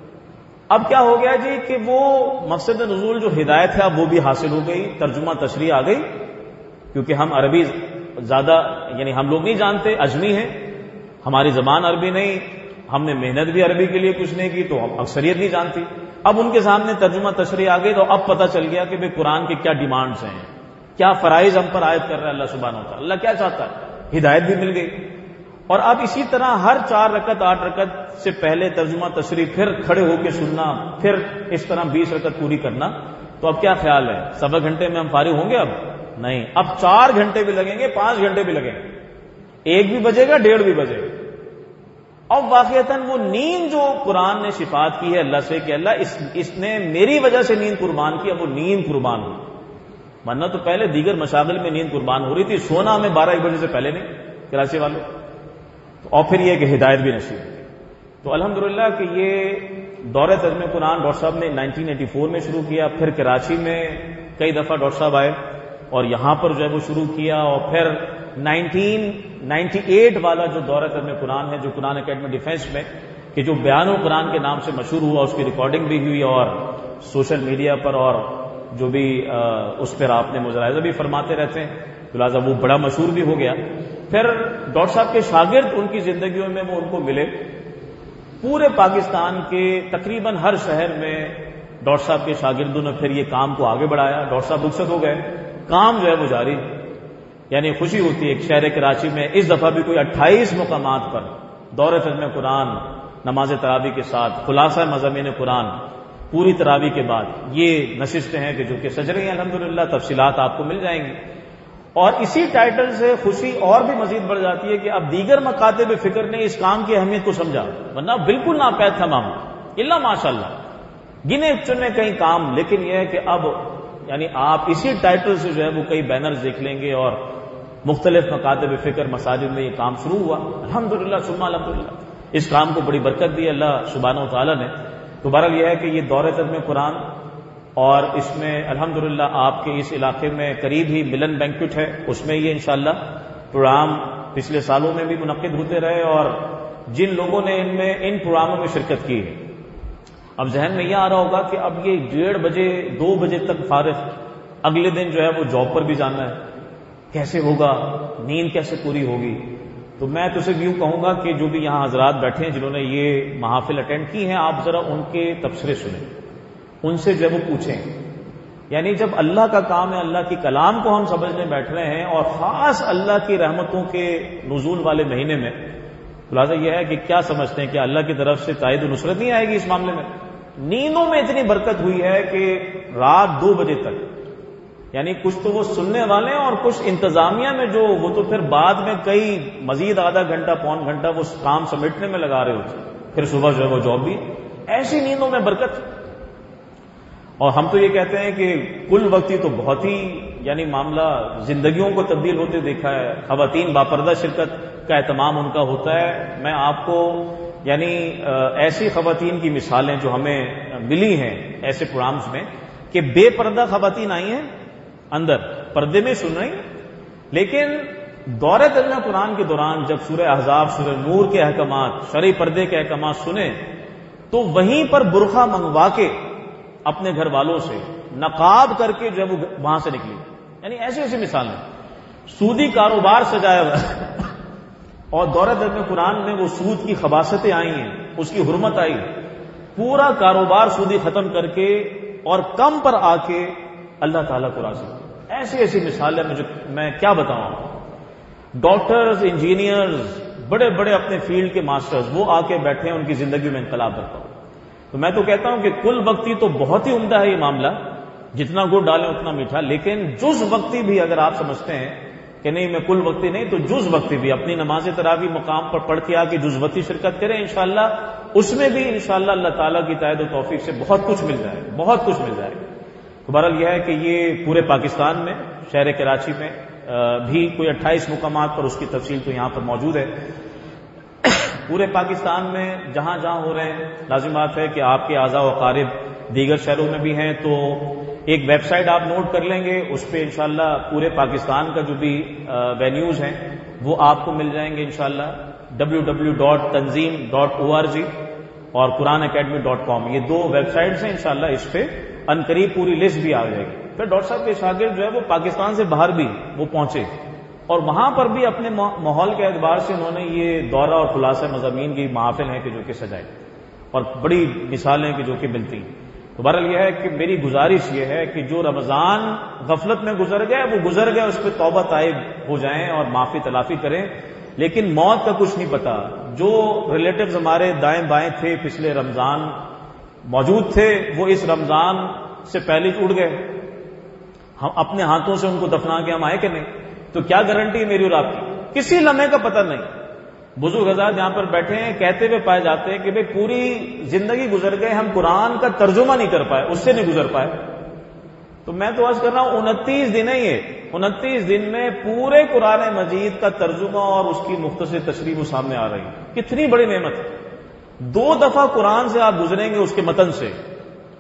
اب کیا ہو گیا جی کہ وہ مقصد نزول جو ہدایت ہے اب وہ بھی حاصل ہو گئی، ترجمہ تشریح آ گئی. کیونکہ ہم عربی زیادہ یعنی ہم لوگ نہیں جانتے، عجمی ہیں، ہماری زبان عربی نہیں، ہم نے محنت بھی عربی کے لیے کچھ نہیں کی تو ہم اکثریت نہیں جانتی. اب ان کے سامنے ترجمہ تشریح آ گئی تو اب پتہ چل گیا کہ بھئی قرآن کے کیا ڈیمانڈز ہیں، کیا فرائض ہم پر عائد کر رہا ہے اللہ سبحانہ و تعالیٰ، اللہ کیا چاہتا ہے. ہدایت بھی مل گئی. اور اب اسی طرح ہر چار رکعت آٹھ رکعت سے پہلے ترجمہ تشریح، پھر کھڑے ہو کے سننا، پھر اس طرح بیس رکعت پوری کرنا. تو اب کیا خیال ہے سوا گھنٹے میں ہم فارغ ہوں گے؟ اب نہیں، اب چار گھنٹے بھی لگیں گے، پانچ گھنٹے بھی لگیں گے، ایک بھی بجے گا، ڈیڑھ بھی بجے گا. اب واقعتاً وہ نیند جو قرآن نے صفات کی ہے اللہ سے کہ اللہ اس, اس نے میری وجہ سے نیند قربان کی، اب وہ نیند قربان ہو. ورنہ تو پہلے دیگر مشاغل میں نیند قربان ہو رہی تھی، سونا ہمیں بارہ ایک بجے سے پہلے نہیں کراچی والوں. اور پھر یہ کہ ہدایت بھی نصیب. تو الحمدللہ کہ یہ دورہ ترجمہ قرآن ڈاکٹر صاحب نے نائنٹین ایٹی فور میں شروع کیا، پھر کراچی میں کئی دفعہ ڈاکٹر صاحب آئے اور یہاں پر جو ہے وہ شروع کیا، اور پھر نائنٹین نائنٹی ایٹ والا جو دورہ کرنے قرآن ہے جو قرآن اکیڈمی ڈیفینس میں کہ جو بیان القرآن کے نام سے مشہور ہوا، اس کی ریکارڈنگ بھی ہوئی اور سوشل میڈیا پر اور جو بھی اس پر آپ نے ملاحظہ بھی فرماتے رہتے ہیں، تو لہٰذا وہ بڑا مشہور بھی ہو گیا۔ پھر ڈاکٹر صاحب کے شاگرد ان کی زندگیوں میں وہ ان کو ملے، پورے پاکستان کے تقریباً ہر شہر میں ڈاکٹر صاحب کے شاگردوں نے پھر یہ کام کو آگے بڑھایا۔ ڈاکٹر صاحب رخصت ہو گئے، کام جو ہے وہ جاری، یعنی خوشی ہوتی ہے ایک شہر کراچی میں اس دفعہ بھی کوئی اٹھائیس مقامات پر دورہ ختم قرآن نماز تراویح کے ساتھ خلاصہ مضامین قرآن پوری تراویح کے بعد یہ نشستیں ہیں کہ جو کہ سج رہی ہیں الحمدللہ، تفصیلات آپ کو مل جائیں گی۔ اور اسی ٹائٹل سے خوشی اور بھی مزید بڑھ جاتی ہے کہ اب دیگر مکاتب فکر نے اس کام کی اہمیت کو سمجھا، ورنہ بالکل ناپید تھا معاملہ، اللہ ماشاء اللہ گنے چنے کئی کام، لیکن یہ ہے کہ اب یعنی آپ اسی ٹائٹل سے جو ہے وہ کئی بینرز دیکھ لیں گے اور مختلف مکاتب فکر مساجد میں یہ کام شروع ہوا الحمدللہ ثم الحمدللہ۔ اس کام کو بڑی برکت دی اللہ سبحانہ و تعالیٰ نے۔ تو بہرحال یہ ہے کہ یہ دورہ ختم قرآن، اور اس میں الحمدللہ آپ کے اس علاقے میں قریب ہی ملن بینکوٹ ہے، اس میں یہ انشاءاللہ پروگرام پچھلے سالوں میں بھی منعقد ہوتے رہے، اور جن لوگوں نے ان میں ان پروگراموں میں شرکت کی ہے اب ذہن میں یہ آ رہا ہوگا کہ اب یہ ڈیڑھ بجے دو بجے تک فارغ، اگلے دن جو ہے وہ جاب پر بھی جانا ہے، کیسے ہوگا، نیند کیسے پوری ہوگی؟ تو میں تو صرف یوں کہوں گا کہ جو بھی یہاں حضرات بیٹھے ہیں جنہوں نے یہ محافل اٹینڈ کی ہیں، آپ ذرا ان کے تبصرے سنیں، ان سے جو وہ پوچھیں، یعنی جب اللہ کا کام ہے، اللہ کی کلام کو ہم سمجھنے بیٹھ رہے ہیں اور خاص اللہ کی رحمتوں کے نزول والے مہینے میں، لہٰذا یہ ہے کہ کیا سمجھتے ہیں کہ اللہ کی طرف سے تائید و نصرت نہیں آئے گی اس معاملے میں؟ نیندوں میں اتنی برکت ہوئی ہے کہ رات دو بجے تک، یعنی کچھ تو وہ سننے والے ہیں اور کچھ انتظامیہ میں جو وہ تو پھر بعد میں کئی مزید آدھا گھنٹہ پون گھنٹہ وہ کام سمیٹنے میں لگا رہے ہوتے، پھر صبح جو ہے وہ جاب بھی، ایسی نیندوں میں برکت۔ اور ہم تو یہ کہتے ہیں کہ کل وقتی تو بہت ہی یعنی معاملہ زندگیوں کو تبدیل ہوتے دیکھا ہے، خواتین باپردہ شرکت کا اہتمام ان کا ہوتا ہے۔ میں آپ کو یعنی ایسی خواتین کی مثالیں جو ہمیں ملی ہیں ایسے پروگرامز میں کہ بے پردہ خواتین آئی ہیں اندر پردے میں سن رہی، لیکن دورہ ختم قرآن کے دوران جب سورہ احزاب سورہ نور کے احکامات شرعی پردے کے احکامات سنے تو وہیں پر برقع منگوا کے اپنے گھر والوں سے نقاب کر کے جو ہے وہ وہاں سے نکلی، یعنی ایسی ایسی مثالیں۔ سودی کاروبار سجایا ہوا اور دورہ ختم قرآن میں وہ سود کی خباثتیں آئی ہیں، اس کی حرمت آئی، پورا کاروبار سودی ختم کر کے اور کم پر آ کے اللہ تعالیٰ کو راضی، ایسی ایسی مثالیں مجھے میں کیا بتاؤں۔ ڈاکٹرز، انجینئرز، بڑے بڑے اپنے فیلڈ کے ماسٹرز وہ آ کے بیٹھے ہیں، ان کی زندگی میں انقلاب برپا ہو۔ تو میں تو کہتا ہوں کہ کل وقتی تو بہت ہی عمدہ ہے یہ معاملہ، جتنا گڑ ڈالیں اتنا میٹھا، لیکن جز وقتی بھی اگر آپ سمجھتے ہیں کہ نہیں میں کل وقتی نہیں، تو جز وقتی بھی اپنی نماز تراویح مقام پر پڑھ کے آ کے جز وقتی شرکت کریں، انشاءاللہ اس میں بھی انشاءاللہ اللہ تعالیٰ کی تائید و توفیق سے بہت کچھ مل جائے گا، بہت کچھ مل جائے گا۔ تو بہرحال یہ ہے کہ یہ پورے پاکستان میں شہر کراچی میں بھی کوئی اٹھائیس مقامات پر، اس کی تفصیل تو یہاں پر موجود ہے۔ پورے پاکستان میں جہاں جہاں ہو رہے ہیں، لازم بات ہے کہ آپ کے اعضاء و اقارب دیگر شہروں میں بھی ہیں، تو ایک ویب سائٹ آپ نوٹ کر لیں گے، اس پہ انشاءاللہ پورے پاکستان کا جو بھی وینیوز ہیں وہ آپ کو مل جائیں گے انشاءاللہ، W W dot Tanzeem dot O R G اور قرآن اکیڈمی ڈاٹ کام، یہ دو ویب سائٹس ہیں، انشاءاللہ اس پہ ان قریب پوری لسٹ بھی آ جائے گی۔ پھر ڈاکٹر صاحب کے شاگرد جو ہے وہ پاکستان سے باہر بھی وہ پہنچے اور وہاں پر بھی اپنے ماحول کے اعتبار سے انہوں نے یہ دورہ اور خلاصہ مضامین کی محافل ہیں کہ جو کہ سجائے، اور بڑی مثالیں کہ جو کہ ملتی۔ تو بہرحال یہ ہے کہ میری گزارش یہ ہے کہ جو رمضان غفلت میں گزر گئے وہ گزر گئے، اس پہ توبہ طائب ہو جائیں اور معافی تلافی کریں، لیکن موت کا کچھ نہیں پتا۔ جو ریلیٹیوز ہمارے دائیں بائیں تھے پچھلے رمضان موجود تھے، وہ اس رمضان سے پہلے اڑ گئے، ہم اپنے ہاتھوں سے ان کو دفنا کے ہم آئے کہ نہیں؟ تو کیا گارنٹی میری اور آپ کی؟ کسی لمحے کا پتہ نہیں۔ بزرگ حضرات جہاں پر بیٹھے ہیں کہتے ہوئے پائے جاتے ہیں کہ بھئی پوری زندگی گزر گئے، ہم قرآن کا ترجمہ نہیں کر پائے، اس سے نہیں گزر پائے۔ تو میں تو عرض کر رہا ہوں انتیس دن ہے، یہ انتیس دن میں پورے قرآن مجید کا ترجمہ اور اس کی مختصر تشریح وہ سامنے آ رہی ہے، کتنی بڑی نعمت ہے۔ دو دفعہ قرآن سے آپ گزریں گے، اس کے متن سے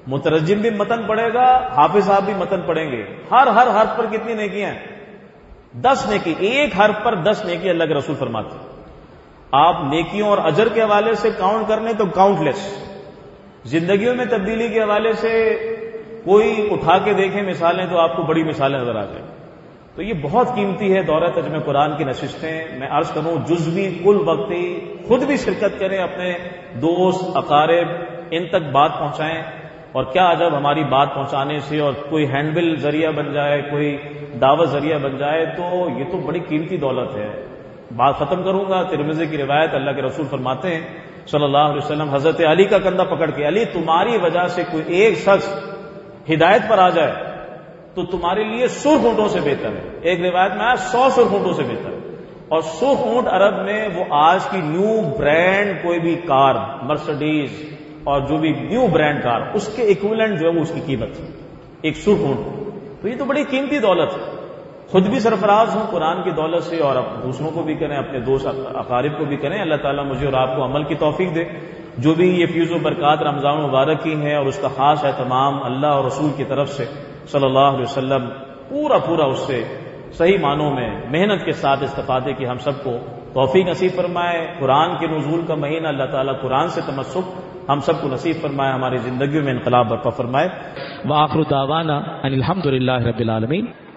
مترجم بھی متن پڑھے گا، حافظ صاحب بھی متن پڑھیں گے. ہر ہر حرف پر کتنی نیکیاں ہیں؟ دس نیکی. ایک حرف پر دس نیکی اللہ کے رسول فرماتے ہیں. آپ نیکیوں اور اجر کے حوالے سے کاؤنٹ کرنے تو کاؤنٹ لیس. زندگیوں میں تبدیلی کے حوالے سے کوئی اٹھا کے دیکھیں مثالیں تو آپ کو بڑی مثالیں نظر آ جائیں. تو یہ بہت قیمتی ہے دورہ ترجمہ قرآن کی نشستیں. میں عرض کروں جزوی کل وقتی خود بھی شرکت کریں، اپنے دوست اقارب ان تک بات پہنچائیں. اور کیا عجب ہماری بات پہنچانے سے اور کوئی ہینڈ بل ذریعہ بن جائے، کوئی دعوت ذریعہ بن جائے تو یہ تو بڑی قیمتی دولت ہے. بات ختم کروں گا. ترمذی کی روایت، اللہ کے رسول فرماتے ہیں صلی اللہ علیہ وسلم حضرت علی کا کندھا پکڑ کے، علی تمہاری وجہ سے کوئی ایک شخص ہدایت پر آ جائے تو تمہارے لیے سرخ اونٹوں سے بہتر ہے. ایک روایت میں آیا سو سرخ اونٹوں سے بہتر ہے. اور سرخ اونٹ عرب میں وہ آج کی نیو برانڈ کوئی بھی کار، مرسڈیز اور جو بھی نیو برانڈ کار، اس کے ایکویلنٹ جو ہے وہ اس کی قیمت ہے، ایک سرخ اونٹ. تو یہ تو بڑی قیمتی دولت ہے. خود بھی سرفراز ہوں قرآن کی دولت سے، اور دوسروں کو بھی کریں، اپنے دوست اقارب کو بھی کریں. اللہ تعالیٰ مجھے اور آپ کو عمل کی توفیق دے. جو بھی یہ فیض و برکات رمضان مبارک کی ہیں اور اس کا خاص اہتمام اللہ اور رسول کی طرف سے صلی اللہ علیہ وسلم، پورا پورا اس سے صحیح معنوں میں محنت کے ساتھ استفادے کی ہم سب کو توفیق نصیب فرمائے. قرآن کے نزول کا مہینہ اللہ تعالیٰ قرآن سے تمسک ہم سب کو نصیب فرمائے، ہماری زندگیوں میں انقلاب برپا فرمائے. وآخر دعوانا ان الحمد للہ رب العالمین.